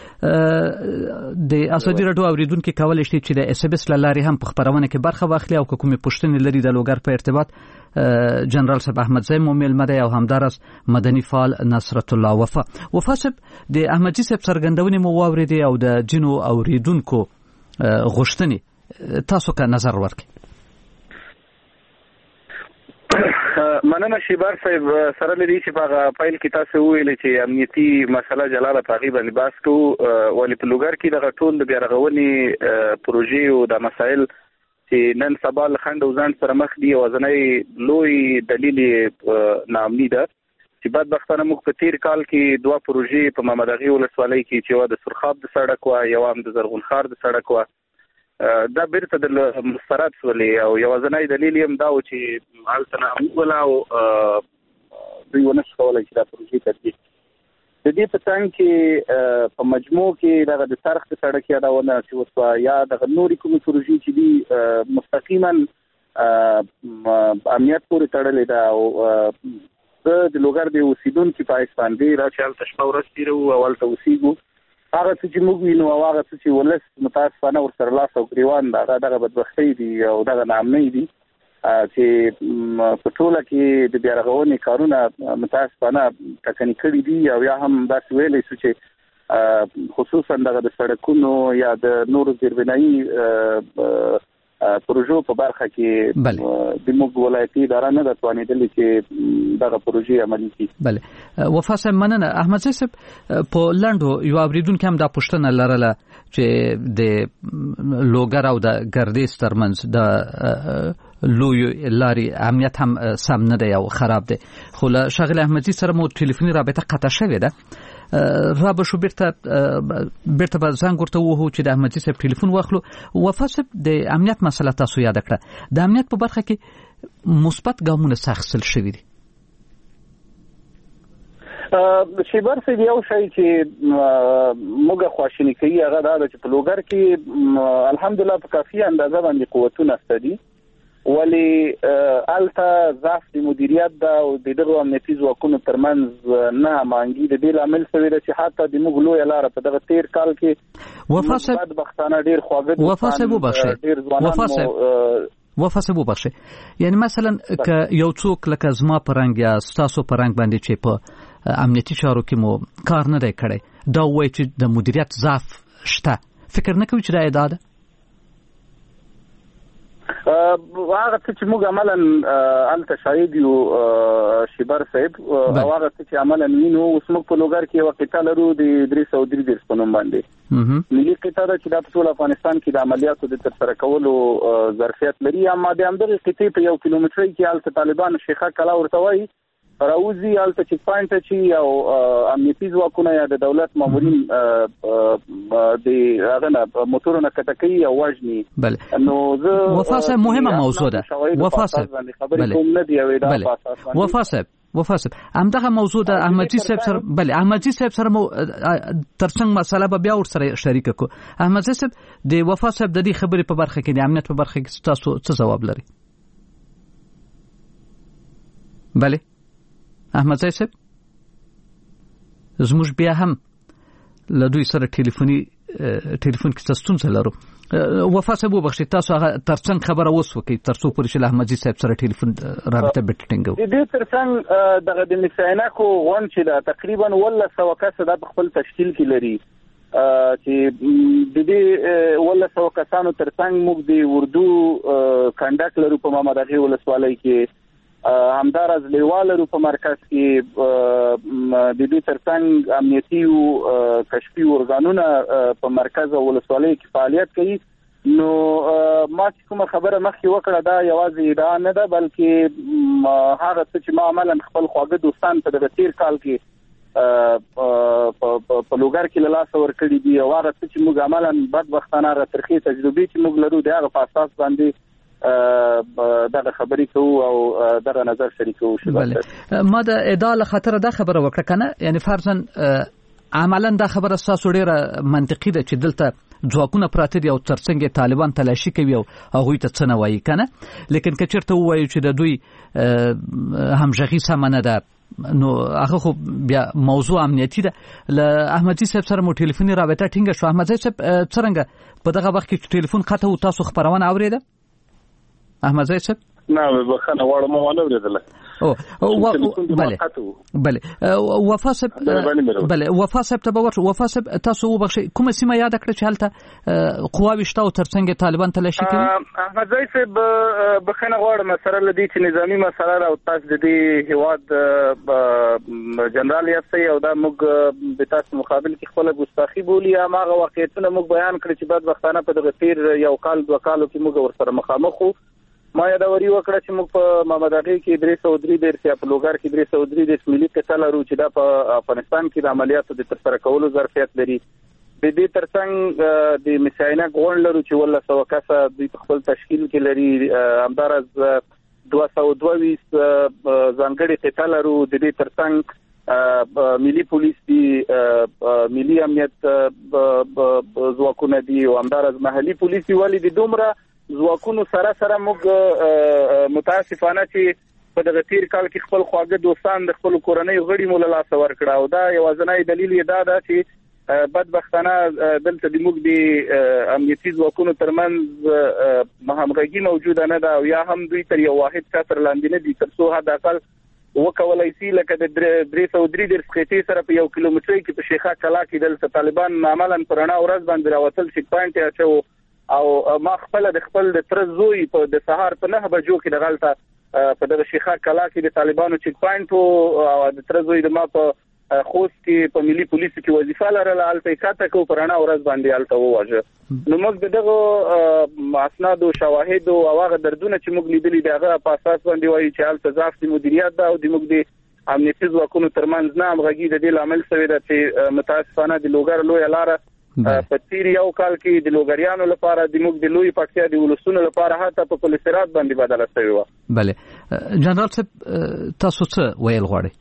صاحب د اسدی رادیو اوریدونکو کولای شي چې د اس ام اس لاري هم په خبرونه کې برخه واخلي او کومې پوښتنې لري د لوګر په ارتباط جنرال صاحب احمد زئی مومل مده او همدارس مدني فعال نصرت الله وفا وفا صاحب د احمدجي صاحب څرګندونې مو واوریدي او د جنو اوریدونکو غوښتنې تاسو کا نظر ورکړئ مننه شیبار صاحب سره لري چې په فایل کې تاسو ویل چې امنیتي مسله جلاله تقریبا باس کو ولې په لوګر کې د ټول د بیارغونې پروژې او د مسایل چې نن سبا لخند او ځان سره مخ دي او ځنې لوی دلیل نامني ده چې بدبختانه موږ په تیر کال کې دوه پروژې په محمد اغي ولسوالۍ کې چې و د سرخاب د سړک و یو هم د زرغون خار د سړک و دا بیرته د مسترد ولې او یو ځنای دلیل هم دا و چې حالت نه ولا او دوی ونه کولای چې دا پروژې تطبیق د دې په څنګ کې په مجموع کې دغه د سرخ سړک یادونه چې وسو یا د نوري کومې پروژې چې دي مستقیما امنیت پورې تړلې ده او د لوګر د اوسیدونکو په اساس دی راځي تاسو ورځ تیرو او ولته اوسېګو هغه چې موږ وینو او هغه چې ولس متاسفانه ورسره لاس او ګریوان دا دغه بدبختي دي او دغه نامنۍ دي چې په ټوله کې د بیا رغونې کارونه متاسفانه ټکني کړي دي او یا هم داسې ویلې شو چې خصوصا دغه د سړکونو یا د نورو زیربنایي پروژو په برخه کې د موږ ولایتي اداره نه د توانیدلې چې دغه پروژې عملي کړي. بله وفا صاحب مننه. احمد صاحب په لنډو یو اوریدونکو هم دا پوښتنه لرله چې د لوګر او د ګردیز ترمنځ د لوی لاري امنیت هم سم نه دی او خراب دی، خو له شغله احمدزي سره مو ټلیفوني رابطه قطع شوې ده. را به شو بیرته بیرته به زنګ ورته ووهو چې د احمدزي صاحب ټلیفون واخلو. وفا صاحب د امنیت مسله تاسو یاد کړه، د امنیت په برخه کې مثبت ګامونه اخیستل شوي دي. شیبر سید یو شی چې موږ خواشینی کوي هغه دا چې په لوګر کې الحمدلله په کافي اندازه باندې قوتونه ستدي، ولی الته ضعف د مدیریت دا او د دغه امنیتي ځواکونو ترمنځ نه مانګي د دې لامل څه دی چې حتی د موږ لوی لار په دغه تیر کال کې وفا صاحب بدبختانه ډیر خواږه وفا صاحب وبخښه وفا صاحب وفا صاحب وبخښه یعنی مثلا ک یو څوک لکه زما پرنګ یا تاسو پرنګ باندې چې په امنیتي چارو کې مو کار نه دی کړی دا وایي چې د مدیریت ضعف شته، فکر نه کوي چې دا ادعا ده؟ هغه چې موږ عملاً الته شاهد یو شیبر صاحب او هغه چې عملاً وینو اوس موږ په لوګر کې یو قطعه لرو د درې سوه درې دېرش په نوم باندې ملي قطعه ده چې د ټول افغانستان کې د عملیاتو د ترسره کولو ظرفیت لري، اما د همدغه قطعې په یو کیلومتري کې الته طالبان شیخه کلا ورته وایي راوزي الته چیک پوینټ چې او امنیتي ځواکونه یا د دولت مامورین د هغه موټرونه کټکي او وژني. بله نو زه وفا صاحب مهمه موضوع ده. وفا صاحب بله وفا صاحب وفا صاحب همدغه موضوع ده احمدزي صاحب سره بله احمدزي صاحب سره مو ترڅنګ مسله به بیا ور سره شریک کو. احمدزي صاحب د وفا صاحب د دې خبرې په برخه کې د امنیت په برخه کې تاسو څه جواب لري؟ بله احمد صاحب زموږ بیا هم له دوی سره ټلیفوني ټلیفون کې ستونزه لرو. وفا صاحب وبخښئ تاسو هغه ترڅنګ خبره اوس وکړئ ترڅو پورې چې له احمدزي صاحب سره ټلیفون رابطه بټینګو. د دې ترڅنګ دغه د مسایناکو غون چې دا تقریبا ولا سو کس د خپل تشکیل کې لري چې د دې ولا سو کسانو ترڅنګ موږ د اردو کنډاکټ لرو په محمد اغه ولسوالۍ کې همدارز لیوالرو په مرکز کې د دې ترڅنګ امنیتي او کشفي ارګانونه په مرکز او ولسوالۍ کې فعالیت کوي. نو ما کوم خبره مخکې وکړه دا یوازې دا نه ده بلکې هغه چې ما عملاً خپل خواږه دوستان په دغه تیر کال کې په لوګر کې له لاسه ورکړي دي او هغه چې موږ عملاً بدبختانه ترخی تجربې چې موږ لرو د هغه په اساس باندې دغه خبرې کوو او دغه نظر شریکو. بله ما د ادعا له خاطر دا خبره وکړه کنه یعنی فرضاً عملاً دا خبره تاسو ډیره منطقي ده چې دلته ځواکونه پراته دي او ترڅنګ طالبان تلاشي کوي او هغه ته څه نه وایي کنه، لیکن که چیرته وایي چې د دوی همغږي سم نه ده نو هغه خو بیا موضوع امنیتي ده. له احمدزي صاحب سره مو ټلیفوني رابطه ټینګه شو. احمدزي صاحب څنګه په دغه وخت کې ټلیفون قطع او تاسو خبرونه اوریده؟ احمد صاحب نه بخنه واړه مو ونه اوریدله. او بله بله وفا صاحب بله وفا صاحب ته باور وفا صاحب تاسو وبخښئ کومه سیمه یاد کړئ چې هلته قواوي شته او ترڅنګ طالبان تلاشي کوي؟ احمد صاحب بخنه غواړم سره لدی چې نظامی مسله او تاسو د دې هواد جنرال یافتي او دا موږ د تاسو مقابل کې خپل ګستاخی بولی هغه واقعیتونه موږ بیان کړی چې بعد وختانه په دغه تیر یو کال دوه کالو کې موږ ورسره مخامخ وو. ما یادوري وکړه چې موږ په محمد اغه کې درې سوه درې دېرش یا په لوګر کې درې سوه درې دېرش ملي قطعه لرو چې دا په افغانستان کې د عملیاتو د ترسره کولو ظرفیت لري. د دې ترڅنګ د مساینه غون لرو چې ولا سو کسه د خپل تشکیل کې لري، همدارز دوه سوه دوه ویشت ځانګړي قطعه لرو. د دې ترڅنګ ملي پولیس دي ملي امنیت ځواکونه دي او همدارس محلي پولیس دي ولې د دومره ځواکونو سره سره موږ متاسفانه چې په دغه تیر کال کې خپل خواږه دوستان د خپل کورنۍ غړي مول لاس ورکړه او دا یوازینی دلیل یې دا ده چې بدبختانه دلته د موږ د امنیتي ځواکونو ترمنځ همغږي موجوده نه ده او یا هم دوی تر یو واحد چتر لاندې نه دي تر څو حد اقل وکولای شي لکه د درې سوه درې دېرش خېټې سره په یو کیلومتر کې په شیخه کلا کې دلته طالبان عملاً پر رڼا ورځ باندې راوتل چیک پوینټ یې اچو او ما خپل د خپل د تر زوی په د سهار په نه بجو کې د غلطه په دغه شیخه کلا کې د طالبانو چیک پوینټ او د تر زوی د ما په خوست کې په ملي پولیسو کې وظیفه لرله الته کاته کو پر رڼا ورځ باندې الته وواژه نو موږ دغه اسناد او شواهد او هغه دردونه چې موږ لیدلي دغه په اساس باندې وایي چې الته ضعف د مدیریت دا او د موږ د امنیتي ځواکونو ترمنځ نه همغږي د دې لامل شوی دی چې متاسفانه د لوګر لوی لاره په تیر یو کال کې د لوګریانو لپاره د موږ د لوی پکتیا د ولسونو لپاره حتی په پولیسرات باندې بدله شوی و. بله جنرال صاحب تاسو څه ویل غواړئ؟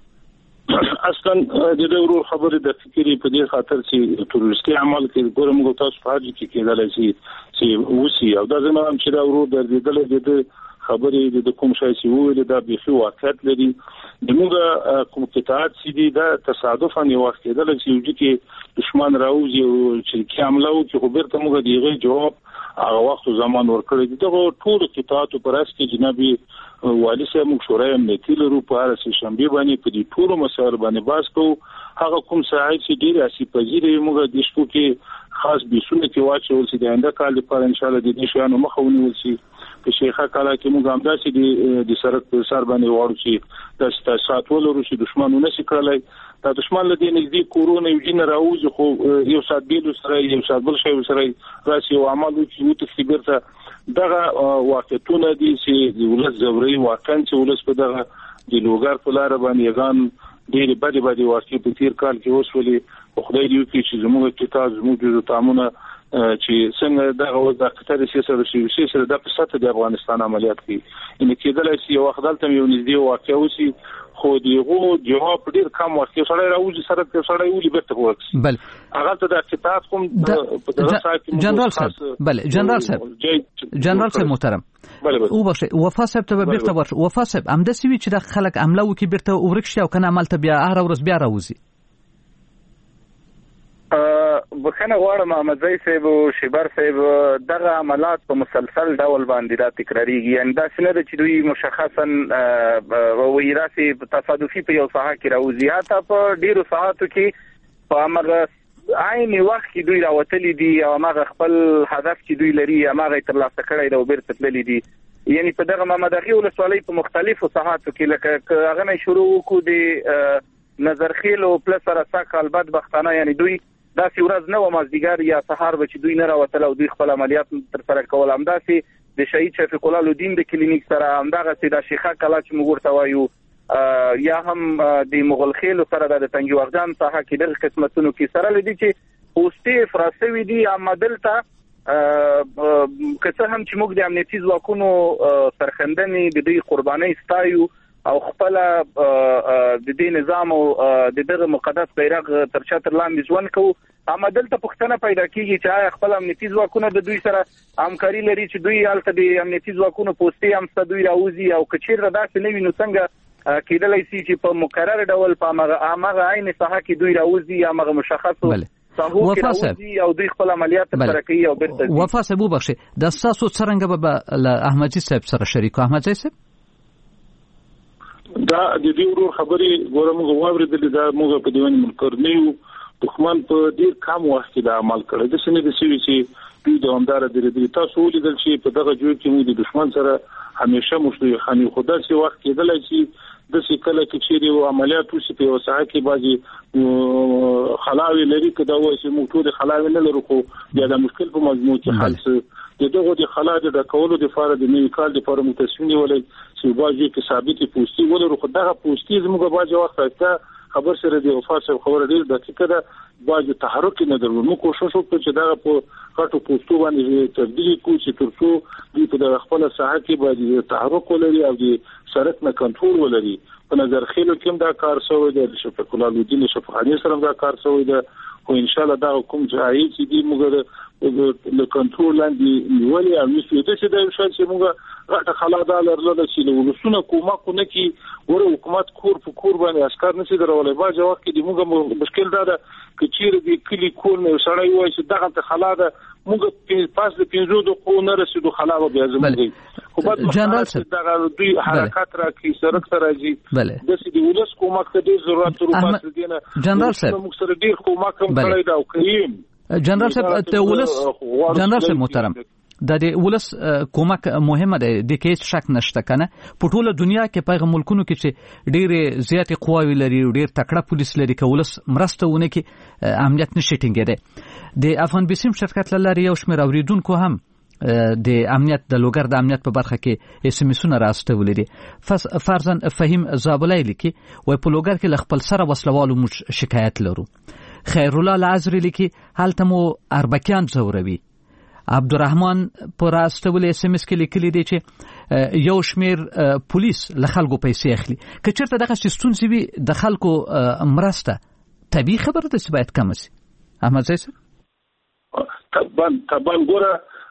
اصلا د دې ورو خبرې د فکری په دې خاطر چې تروریستي عمل کې ګورم غو تاسو په حاجی کې کېدل شي چې وسی او دا زموږ چې دا ورو درېدل د خبرې د کوم شای چې ویل دا به خو واقعیت لري د موږ کوم قطاعت چې دی دا تصادفاً یو وخت کېدل چې چې دشمن راوځي او چې کوملو چې خو بیرته موږ دیغه جواب هغه وخت زمان ورکړی دغه ټول قطاعت پر اس کې جنابي والي صاحب موږ شورای امنیتي لرو په هر څه شنبه باندې په دې ټول مسایل باندې باس کوو هغه کوم ساعت چې ډیر اسی پذیری موږ د شپو کې خاص بيسونه کې واچول چې د انده کال لپاره ان شاء الله د دې شانو مخاوني ولسي په شیخه کاله کې موږ هم داسې د سرک په سر باندې واړو چې د ستاسو ولرو چې دشمنونه شي کړلای دا دشمن له دې نږدې کورونه یو جن راوځي خو یو سات بیل سره یو سات بل شی سره راسي او عمل چې وو تخبر ته دغه واقعتونه دي چې د ولس زوري واقعا چې ولس په دغه د لوګر په لار باندې غان ډېر بدی بدی واقع په تیر کال کې وسولې خدای دې وکړي چې زموږ کتاب زموږ د تامونه چې څنګه دغه وضع قطر سیاسي شي سره د پسته د افغانستان عملیات کوي ان کېدل شي یو وخت دلته یو نږدې واقع وسی خو دیغه جواب ډیر کم وخت سره راوځي سره سره ولي بیرته ورکس بل هغه ته د کتاب کوم په دغه سایت کې جنرال صاحب بل جنرال صاحب جنرال صاحب محترم او بشه وفا صاحب ته بیرته ورش وفا صاحب هم د سوي چې د خلک عمله وکي بیرته ورکشي او کنه عمل ته بیا هر ورځ بیا راوځي بخنه غواړم احمدزی صاحب او شیبر صاحب دغه عملات په مسلسل ډول باندې را تکراریږي یعنی دا څنګه د چې دوی مشخصا ویراسي تصادفي په یو ساحه کې راوځي حتی په ډیرو ساعتو کې په هغه عین وخت کې دوی راوتلي دي او هغه خپل هدف چې دوی لري هغه ترلاسه کړی دا وبرت تللی دي یعنی په دغه محمداغي ولسوالۍ په مختلفو ساحاتو کې لکه هغه نه شروع کو دي نظرخیل او پلس سره ساکال بدبختانه یعنی دوی دا سی ورځ نو مازدیګر یا سهار به چې دوی نه راوتل او دوی خپل عملیات تر سره کول همداسې د شهید شفیق الله الدین د کلینیک سره همدغه سي د شیخه کلا چې موږ ورته وایو یا هم د مغل خیل سره د تنګي وغجان ساحه کې د قسمتونو کې سره لدی چې پوسټي فراسوي دي عمدلته که څه هم چې موږ د امنیتي ځواکونو سرخندنې د دې قرباني ستایو او خپل د دې نظام او د دغه مقدس بیرغ تر چتر لاندې ځوان کو عمدلته پښتنه پیدا کیږي چې خپل امنیتي ځواکونه د دوی سره همکاري لري چې دوی حالت د امنیتي ځواکونو پوسټي هم ست دوی راوځي او کچیر داسې نه ویني څنګه کېدلای شي چې په مقرر ډول په هغه عین ساحه کې دوی راوځي یا هغه مشخص وفا صاحب او دوی خپل عملیات تر کوي او بیرته وفا صاحب وبخښه د تاسو څنګه به احمدزي صاحب سره شریک احمدزي صاحب دا د دې ورو خبرې ګورم غواړم د دا موږ په دیوان منکر نیو دښمن په ډیر کم وخت کې د عمل کړی د سنې د سوي چې دوی د همدار د دې تاسو ولیدل چې په دغه جوړ کې موږ د دښمن سره همیشه مشتري خاني خدا سي وخت کېدل چې د سکله کې چې یو عملیات وشي په وسعه کې بازي خلاوي لري کدا وایي چې موږ ټول خلاوي نه لرو خو بیا د مشکل په مضمون کې حل څه دغه د خلاده د کولو د فار د نوي کال د فار متصمیم ولې چې بازي کې ثابت پوسټي ولرو خو دغه پوسټي زموږ بازي وخت ته خبر سره د وفاصله خبر ډیر دقیقه ده باج تحرک نه درو نو کوشش وکړو چې دا په غټو پوسټو باندې تبدیل کوو چې ترڅو د خپل ساحه کې باندې تحرک ولري او د سرک نه کنټرول ولري په نظر خېلو کې دا کار شوی دی شفیق الله لودین شفاخانی سره دا کار شوی دی خو ان شاء الله دا کوم ځای چې دی موږ له کنټرول لاندې نیولې او نشو د څه د شان چې موږ غټه خلادا لرله چې له ولسونه کومه کو نه کی ور حکومت کور په کور باندې عسكر نشي درولې با جواب کې دی موږ مشکل دا ده چې چیرې دی کلی کور نه سړی وای چې دغه خلادا موږ پاس د پینځو د خو نه رسیدو خلادا بیا زموږ خو بعد جنرال صاحب دا دوی حرکت راکې سرک ته راځي د دې ولس کومه کې ضرورت ورو دینه جنرال صاحب موږ سره ډیر کومه کم کړی دا او کریم جنرال صاحب ته ولس جنرال صاحب محترم د دې ولس کومک مهمه ده د کیس شک نشته کنه په ټوله دنیا کې پیغام ملکونو کې چې ډېر زیات قواوی لري ډېر تکړه پولیس لري که ولس مرسته ونه کې امنیت نشي ټینګېده د افغان بیسیم شرکت لري یو شمېر اوریدونکو هم د امنیت د لوګر د امنیت په برخه کې اس ام اسونه راستولې دي فرضاً فهیم زابلای لیکي وای په لوګر کې ل خپل سره وسلوالو موږ شکایت لرو خیر الله العذری لیکي هلته مو اربکیان زوروي عبدالرحمن پر راستولې اس ام اس کې لیکلي دي چې یو شمیر پولیس له خلکو پیسې اخلي که چېرته دغه ستونزې وي د خلکو مرسته طبیعي خبره ده چې باید کم شي احمد زی صاحب طبعا طبعا ګوره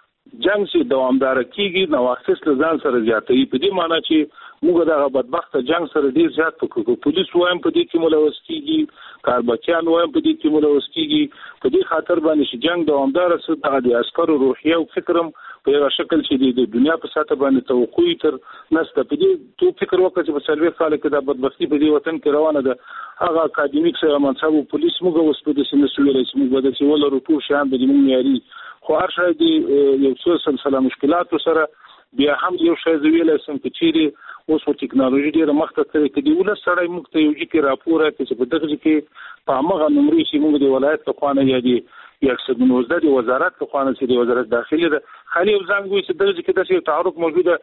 جنگ چې دوامدار کیږي نو اخص له ځان سره زیاتې په دې معنی چې موږ دغه بدبخت جنگ سره ډیر زیات پکو پولیس وایم په دې کې ملوث کیږي کاربچیان وایم په دې کې ملوث کیږي په دې خاطر باندې چې جنگ دوامدار سره دغه د عسکرو روحیه او فکرم په یو شکل چې د دنیا په ساته باندې توقعي تر نسته په دې تو فکر وکړي چې په سلوي خاله کې د بدبختی په دې وطن کې روانه ده هغه اکاډمیک سره منصب پولیس موږ اوس په دې سنسویل چې موږ د سیول رپور شان د موږ معیاري خو هر شای دی یو څه سلسله مشکلات سره بیا هم یو شای زویل سم چې چیرې اوس په ټکنالوژي ډیره مخته ترې کې دی ول سره موږ ته یو چې راپور راکړي چې په دغه کې په هغه نمرې چې موږ د ولایت په خوانه یا دی یک څه نوزده د وزارت په خوانه چې د وزارت داخلي ده خالي او ځنګوي چې دغه کې داسې تعارف موجوده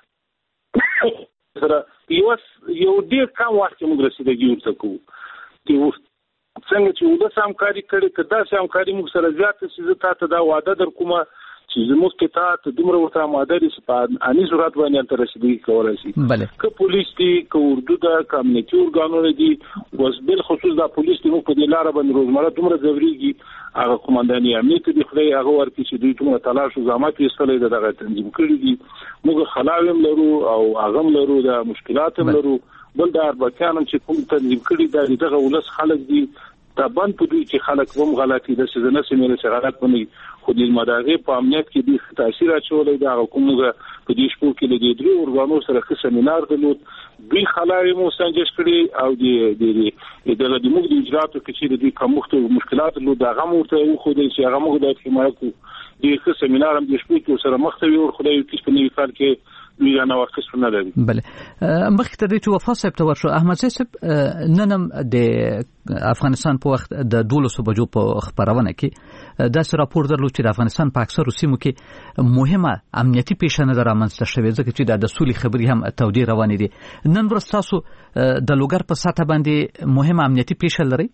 سره یو یو ډیر کم وخت موږ رسیدګي ورته کوو چې څنګه چې ودا سمکاري کړي کدا سمکاري موږ سره زیات سيزه تاسو دا وعده در کومه چې زموږ کې تاسو دومره وته ماده دي چې په اني صورت باندې تر رسیدګي کولای شي بله که پولیس دي که اردو ده کمیونټي اورګانونه دي اوس بل خصوص دا پولیس دي موږ په دې لار باندې روزمره دومره ضروريږي هغه قومنداني امنیت دي خدای هغه ورکړي چې دوی ټول تلاش او زحمت یې استلې دغه تنظیم کړی دي موږ خلاویم لرو او هغه لرو دا مشکلات لرو بل دا اربکانم چې کوم تنظیم کړی دا دغه ولس خلک دي دا بند په دوی چې خلک هم غلطي د څه نه سمېره چې غلط بني خو د مداغه په امنیت کې د تاثیر اچولې دا حکومت په دې شپو کې د درې اورګانو سره ښه سیمینار درلود دوی خلای مو سنجش کړی او د د دغه د موږ د اجراتو کې چې د کومخت مشکلات له دغه مرته خو د چې هغه موږ د حمایت د ښه سیمینار هم د شپو کې سره مخته وي او خدای دې په نوي کال کې دوی نه ورکسونه لري بله مخکې تر دې چې وفا صاحب ته ورشو احمد صاحب ننم د افغانستان په وخت د دولسو بجو په خبرونه کې دا سره راپور درلود چې د افغانستان په اکثرو سیمو کې مهمه امنیتي پیښه رامنځته شوې ځکه چې د سولې خبرې هم تودې روانې دي نن ورځ تاسو د لوګر په ساته باندې مهمه امنیتي پیښه لري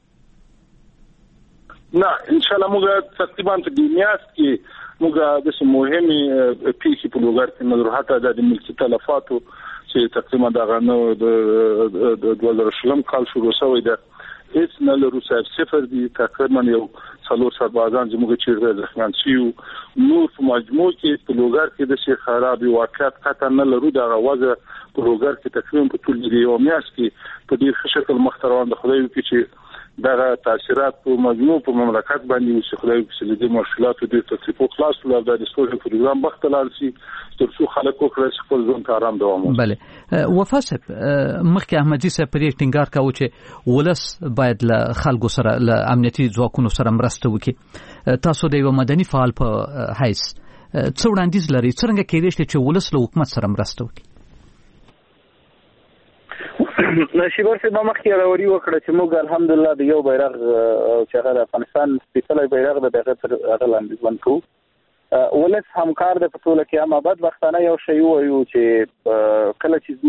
نه ان شاء الله موږ تقریبا په دنیا کې موږ د مهمه پیښې په لوګر کې نظر حتی د ملکي تلفاتو چې تقریبا د غنو د دوه زره شلم کال شروع شوی ده هیڅ نه لرو صفر دي تقریبا یو څلور سربازان زموږ چیرې ځخمان شيو نور په مجموع کې په لوګر کې د شي خرابې واقعیت قطع نه لرو دا غوازه په لوګر کې تقریبا په ټول دی یو میاشت کې په دې شکل مختروان د خدای په چې دا تاثیرات په مجموع په مملکت باندې چې خدای په دې مشکلات د تطبیق خلاص ول د سوشل پروګرام بختلار سي ترڅو خلکو خلاص خپل ځون ته آرام دوام بله وفا صاحب مخکې احمدي صاحب پرې ټینګار کاوه چې ولس باید له خلکو سره له امنیتي ځواکونو سره مرسته وکړي تاسو د یو مدني فعال په حیث څو وړاندیز لري څنګه کېدای شي چې ولس له حکومت سره مرسته وکړي نشیبر سي ما مخکې راوړي وکړه چې موږ الحمدلله د یو بیرغ چې هغه د افغانستان سپیشل بیرغ د دغه تر هغه لاندې ځوان کو ولس همکار د پټوله کې هم بعد وختانه یو شی وایو چې کله چې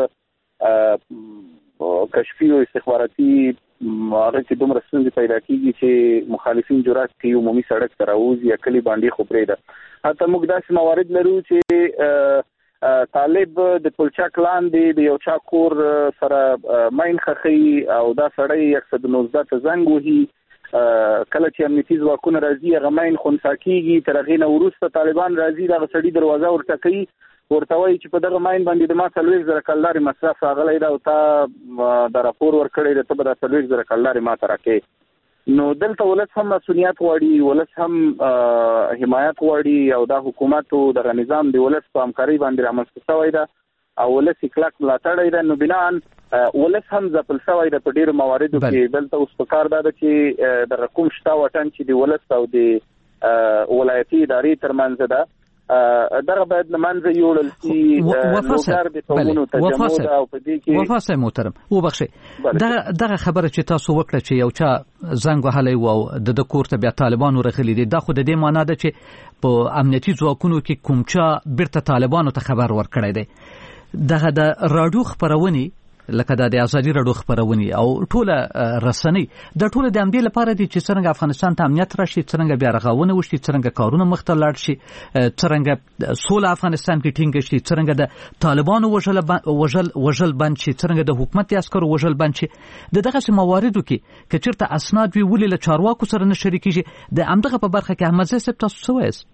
موږ کشفي او استخباراتي هغه چې دومره ستونزې پیدا کیږي چې مخالفین جرأت کوي عمومي سړک ته راوځي یا کلی باندې خبرې ده حتی موږ داسې موارد لرو چې طالب د پلچک لاندې د یو چا کور سره ماین خخي او دا سړی یک سل نوزده ته زنګ وهي کله چې امنیتي ځواکونه راځي هغه ماین خنثی کیږي تر هغې نه وروسته طالبان راځي دغه سړي دروازه ورته کوي ورته وایي چې په دغه ماین باندې د ما څلوېښت زره کلدارې مصرف راغلی ده او تا د راپور ورکړی دی ته به دا څلوېښت زره کلدارې ما ته راکړې نو دلته ولس هم مسؤلیت غواړي ولس هم حمایت غواړي او دا حکومت او دغه نظام د ولس په همکارۍ باندې رامنځته شوی ده او ولس کلک ملاتړی ده نو بناً ولس هم ځپل شوی ده په ډېرو مواردو کې دلته اوس په کار دا ده چې دغه کوم شته واټن چې د ولس او د ولایتي ادارې ترمنځ ده دغه باید لمنځه یوړل شي لوګر د قومونو تجمع ده او په دې کې وفا صاحب محترم وبخښئ دغه خبره چې تاسو وکړه چې یو چا زنګ وهلی و او د ده کور ته بیا طالبانو راغلي دي دا خو د دې معنا ده چې په امنیتي ځواکونو کې کوم چا بیرته طالبانو ته خبر ورکړی دی دغه د راډیو خپرونې لکه د ازادي راډیو خپرونې او ټوله رسنۍ د ټوله د همدې لپاره دي چې څرنګه افغانستان ته امنیت راشي څرنګه بیا رغونه وشي څرنګه کارونه مخته لاړ شي څرنګه سوله افغانستان کې ټینګه شي څرنګه د طالبانو وژل وژل وژل بند شي څرنګه د حکومت عسکرو وژل بند شي د دغه مواردو کې که چېرته اسناد وي ولې له چارواکو سره نه شریکېږي د همدغه په برخه کې احمدزی صاحب تاسو څه وایاست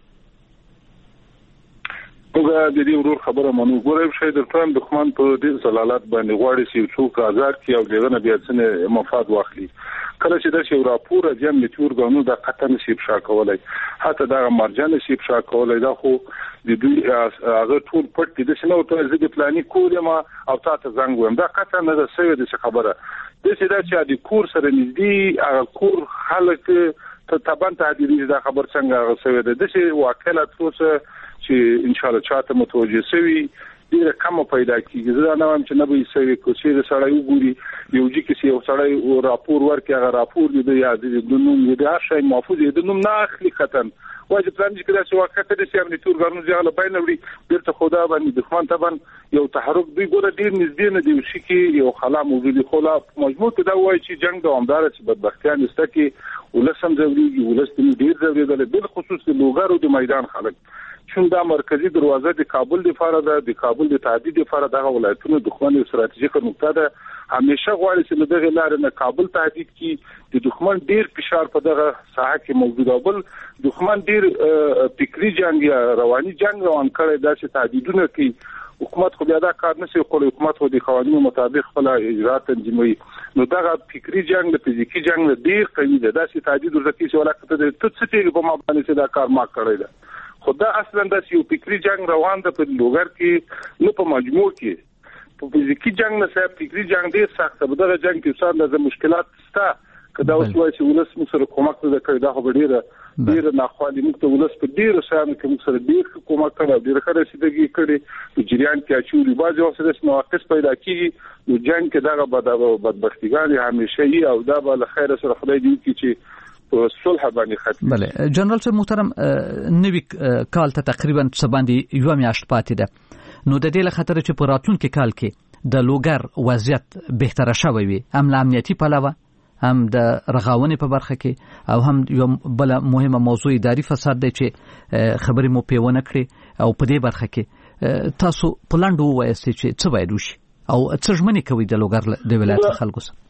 موږ د دې ورور خبره منو ګورئ شاید درته دښمن په دې زلالت باندې غواړي چې څوک آزاد کړي او دغه بیا څنګه مفاد واخلي کله چې د شی راپور راځي د تور غونو د قطن شي بشا کولای حتی دا مرجان شي بشا کولای دا خو د دوی هغه ټول پټ دي چې نو ته زګ پلاني کولم او تاسو زنګ ویم دا قطن نه سوي د خبره د چې دا چې د کور سره نږدې هغه کور خلک ته تبان ته دي دا خبر څنګه سوي د چې واکلات اوسه چې ان شاء الله چاته متوجه شوی ډیره کم پیدا کیږي زه نه وایم چې نه به سوي کوشش د سړی وګوري یو ځکه چې یو سړی راپور ورکړي هغه راپور دی یا د نوم د هر محفوظ دی د نوم نه اخلي ختم واجب پلان چې کله چې وخت د سیمه نتور غرنو ځاله باندې وړي بیرته خدا باندې دښمن تبن یو تحرک دی ګوره ډیر نږدې نه دی شي کې یو خلا موجودي خلا مجموع ته دا وایي چې جنگ دوامدار چې بدبختیان است کې ولسم ضروري ولستم ډیر ضروري ده بل خصوص د لوګر او د میدان خلک چون دا مرکزی دروازه د کابل د لپاره ده د کابل د تعدید لپاره دغه ولایتونو دښمن استراتیژیکه نقطه ده همیشه غواړي چې دغه لارې نه کابل تعدید کی د دښمن ډیر فشار په دغه ساحه کې موجود او بل دښمن ډیر فکری جنگ یا رواني جنگ روان کړي دا چې تعدیدونه کوي حکومت خو بیا دا کار نشي کولای حکومت خو د قوانینو مطابق خپل اجرا تنظیموي نو دا فکری جنگ د فزیکی جنگ ډیر قوي ده دا چې تعدید ورته چې ولا کته د څه چې په ما باندې دا کار ما کړی ده خدا اصلا د یو فکری جنگ روان ده په لوګر کې نو په مجموع کې په فزیکی جنگ نه صاحب فکری جنگ ډیر سخت ده دغه جنگ کې څار د مشکلات ستا کدا اوس وایي چې ولس موږ سره کومک نه کوي دا خو ډیره ډیره ناخوالي موږ ته ولس په ډیره شان کې موږ سره ډیر کومک کوي ډیره خره سیدګي کړي په جریان کې اچولي بعضي وخت د نواقص پیدا کیږي نو جنگ کې دغه بدبختیګان همیشه وي او دا به خیر سره خدای دې وکړي چې صلح باندې ختم بله جنرال صاحب محترم نوی کال ته تقریبا څه باندې یو میاشت پاتې ده نو د دې له خاطر چې په راتلونکي کال کې د لوګر وضعیت بهتره شوی وي هم له امنیتي پلوه هم د رغاونې په برخه کې او هم یو بل مهمه موضوع اداري فساد دی چې خبرې مو پیونه کړې او په دې برخه کې تاسو پلاند وایسته چې څه باید وشي او څه ژمنې کوي د لوګر د ولایت خلکو سره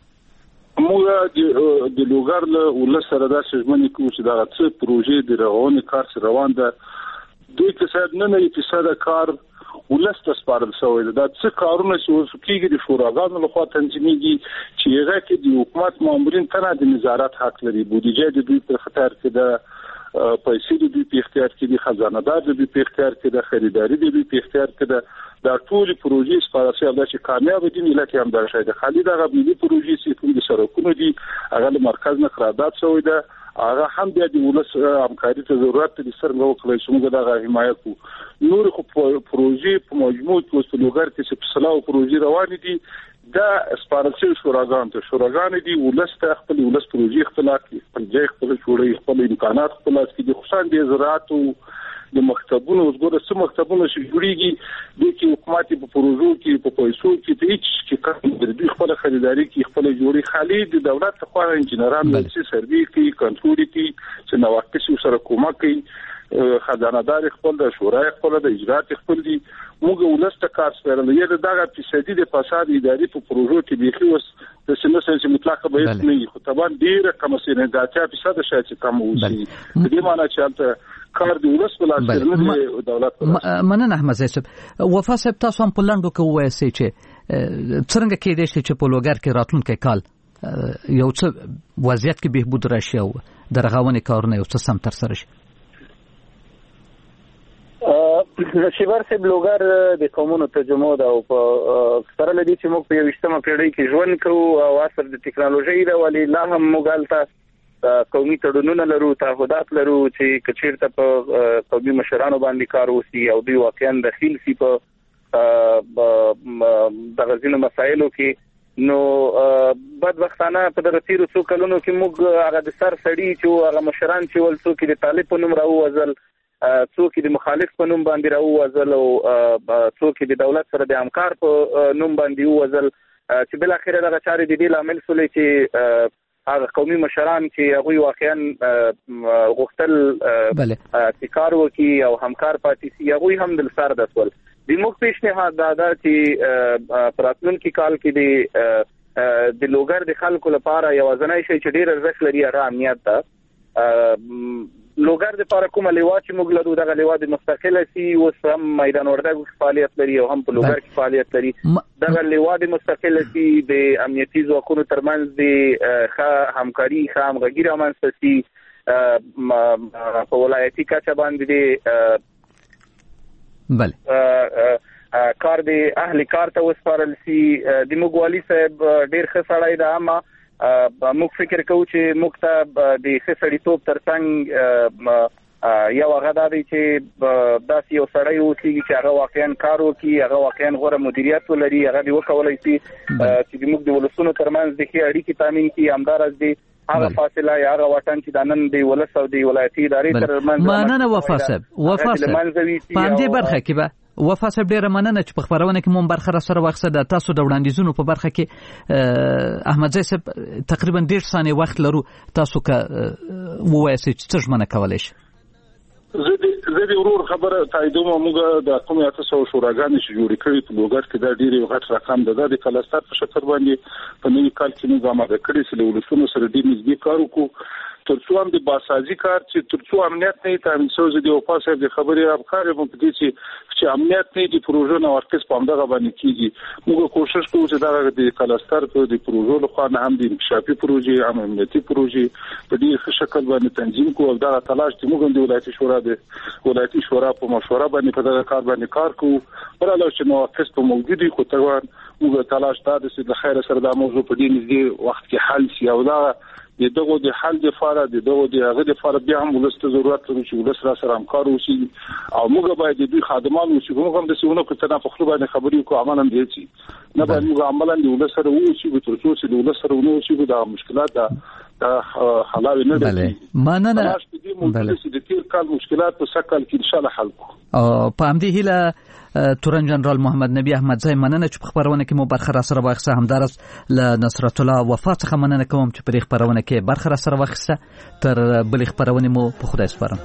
موږ د لوګر له ولسره د ژمنې کوو چې دا څه پروژې د رغونې کار سره روان ده دوی چې صاحب نه نه اقتصاد کار ولست سپارل شوی دا څه کارونه چې کیږي د شوراګانو لخوا تنظیمېږي چې هغه کې د حکومت مامورین تنه د نظارت حق لري بودیجه د دوی په خطر کې ده پیسې د دوی په اختیار کې دي خزانه دار د دوی په اختیار کې ده خریداري د دوی په اختیار کې ده دا ټول پروژې سپارل شوی دا چې کامیاب دي ملت هم دا شاید خالي دا غوړي پروژې چې کوم د سرکونو دي هغه له مرکز نه قرارداد شوی ده هغه هم بیا د ولس همکاري ته ضرورت دي څنګه وکړي چې موږ دا حمایت کوو نور خو پروژې په مجموع کې په لوګر کې چې په سلاو پروژې روان دي دا سپارل شوی شوراګان ته شوراګان دي ولس ته خپل ولس پروژې خپل خپل ځای خپل جوړي خپل امکانات خپل کې د خصوصا د زراعت او د مکتبونو وګوره چې مکتبونه چې جوړیږي د کې حکومت په پروژو کې په پیسو کې د هیڅ چې کوم د دوی خپل خریداري کې خپل جوړي خالي د دولت خو انجنیران چې سروي کوي کنټرول کوي چې نو وخت سره کومک کوي خزانه دار خپل د شورای خپل د اجرات خپل دي موږ ولسته کار سپارل یی دغه فیصدي د فساد اداري په پروژو کې بيخي وس د سیمه چې مطلق به نه خو طبعا ډیر کم سینه د اتیا فیصد شای چې کم وسی د دې معنی چې کار دی ولس بل اصل دولت مننه احمد زیب وفا صاحب تاسو هم په لاندو کې وایي چې څنګه کې دې چې په لوګر کې راتلونکي کال یو څه وضعیت کې بهبود راشي او درغاونې کارونه یو څه سم تر سره شي شیبر صاحب لوګر د قومونو ترجمه ده او په سره لدی چې موږ په یوشتمه پیړۍ کې ژوند کوو او اثر د ټکنالوژي دا ولی لا هم موږ الته قومي تړونونه لرو تعهدات لرو چې کچیرته په قومي مشرانو باندې کار وسی او دوی واقعا دخیل سی په د غزینو مسایلو کې نو بدبختانه په دغه تیرو څو کلونو کې موږ هغه د سر سړی چې هغه مشران چې ول څوک د طالب په نوم راوځل څوک د مخالف په نوم باندې راوځل او څوک د دولت سره د همکار په نوم باندې وځل چې بل اخر دغه چارې د دې لامل سولې چې هغه قومي مشران چې هغه واقعا غوښتل چې کار وکړي او همکار پاتې شي هغه هم د سر د سوال د موږ پیشنهاد دا چې پراتلونکي کال کې د د لوګر د خلکو لپاره یو ځنای شي چې ډیر ارزښت لري هغه امنیت ده لوګر د لپاره کومه لیوا چې موږ لرو دغه لیوا د مستقله سي او سم میدان وردګو فعالیت لري او هم په لوګر کې فعالیت لري دغه لیوا د مستقله سي د امنیتي ځواکونو ترمنځ د ښه همکاري ښه همغږي رامنځته سي په ولایتي کچه باندې بله کار د اهل کار ته وسپارل سي د موږ صاحب ډیر ښه سړی ده اما موږ فکر کوو چې موږ ته د ښه سړیتوب ترڅنګ یو هغه دا دی چې داسې یو سړی اوسېږي چې هغه واقعا کار وکړي هغه واقعا غوره مدیریت ولري هغه دې وکولی شي چې موږ د ولسونو ترمنځ د ښې اړیکې تامین کړي همداراز دې هغه فاصله یا هغه واټن چې د نن د ولس او د ولایتي ادارې ترمنځ مننه وفا صاحب وفا صاحب په همدې برخه کې به وفا صاحب ډیره مننه چې په خبرونه کې مون برخه را سره واخصه د تاسو د وړاندیزونو په برخه کې احمد زی صاحب تقریبا ډیر ثانیه وخت لرو تاسو که ووایئ چې څه ژمنه کولی شئ زه د ورور خبره تاییدوم موږ د کوم اته سو شوراګانې چې جوړې کړې په لوګر کې دا ډېر غټ رقم ده د کلستر په شکل باندې په نوي کال کې موږ آماده کړی چې ولسونو سره ډېر نږدې کار وکړو ترڅو هم د باسازي کار چې ترڅو امنیت نه تامین شوی د وفا صاحب د خبرې ابخار په دې چې چې امنیت نه د پروژو نه ورکس په همدغه باندې کیږي موږ کوشش کوو چې دا د کلستر په د پروژو لخوا نه هم د انکشافي پروژې هم امنیتي پروژې په دې ښه شکل باندې تنظیم کوو او دا تلاش چې موږ د ولایتي شورا د ولایتي شورا په مشوره باندې په دغه کار باندې کار کوو پرله چې نو ورکس په موجودي خو ته موږ تلاش دا د خیر سره د موضوع په دې نږدې وخت کې حل شي او دا د دغه د حل لپاره د دغه د هغه لپاره بیا هم ولست ضرورت لري چې ولست را سره همکار وشي او موږ باید د دوی خادمان وشو موږ هم د سونو په تنه په خپل باندې خبرې کوو عملاً دی چې نه باید موږ عملاً د ولست سره وشو په ترڅو چې د ولست سره ونوشي دا مشکلات دا حلال نه دي مننه بله د تیر کال مشکلات په سکل کې ان شاء الله حل کوو او په همدې هیله تورن جنرال محمد نبی احمد زی مننه چې په خبرونه کې مو برخه را سره واخیسته همدارس له نصرت الله وفا څخه مننه کوم چې په خبرونه کې برخه را سره واخیسته تر بل خبرونه مو په خدای سپارم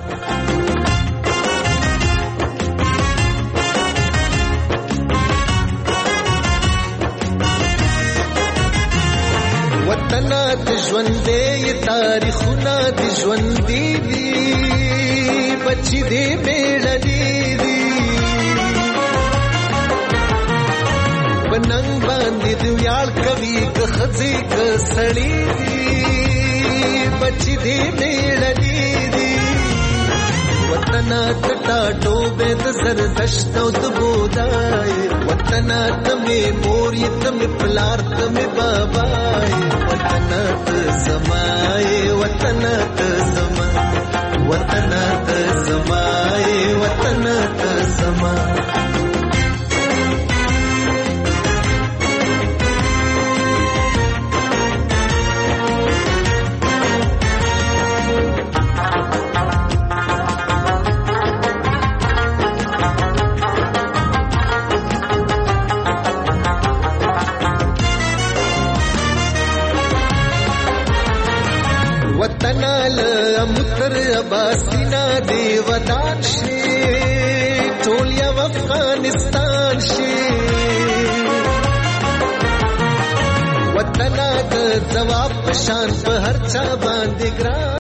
وطن د ژوندې تاریخونه د ژوندې دي بچی دې میړني دي بننګ باندې د ویاړ کوي که خځې که سړی دي بچی دې میړني دي وطن د ټاټوبې د زردشت او د بودای وطن ته مې مور یې ته مې پلار ته مې بابای وطن ته زمای وطن ته زما وطن ته زمای وطن ته زما وطنال امتر اباسینا دی ودان شي ټول یو افغانستان شي وطن د جواب شان په هر چا باندې ګران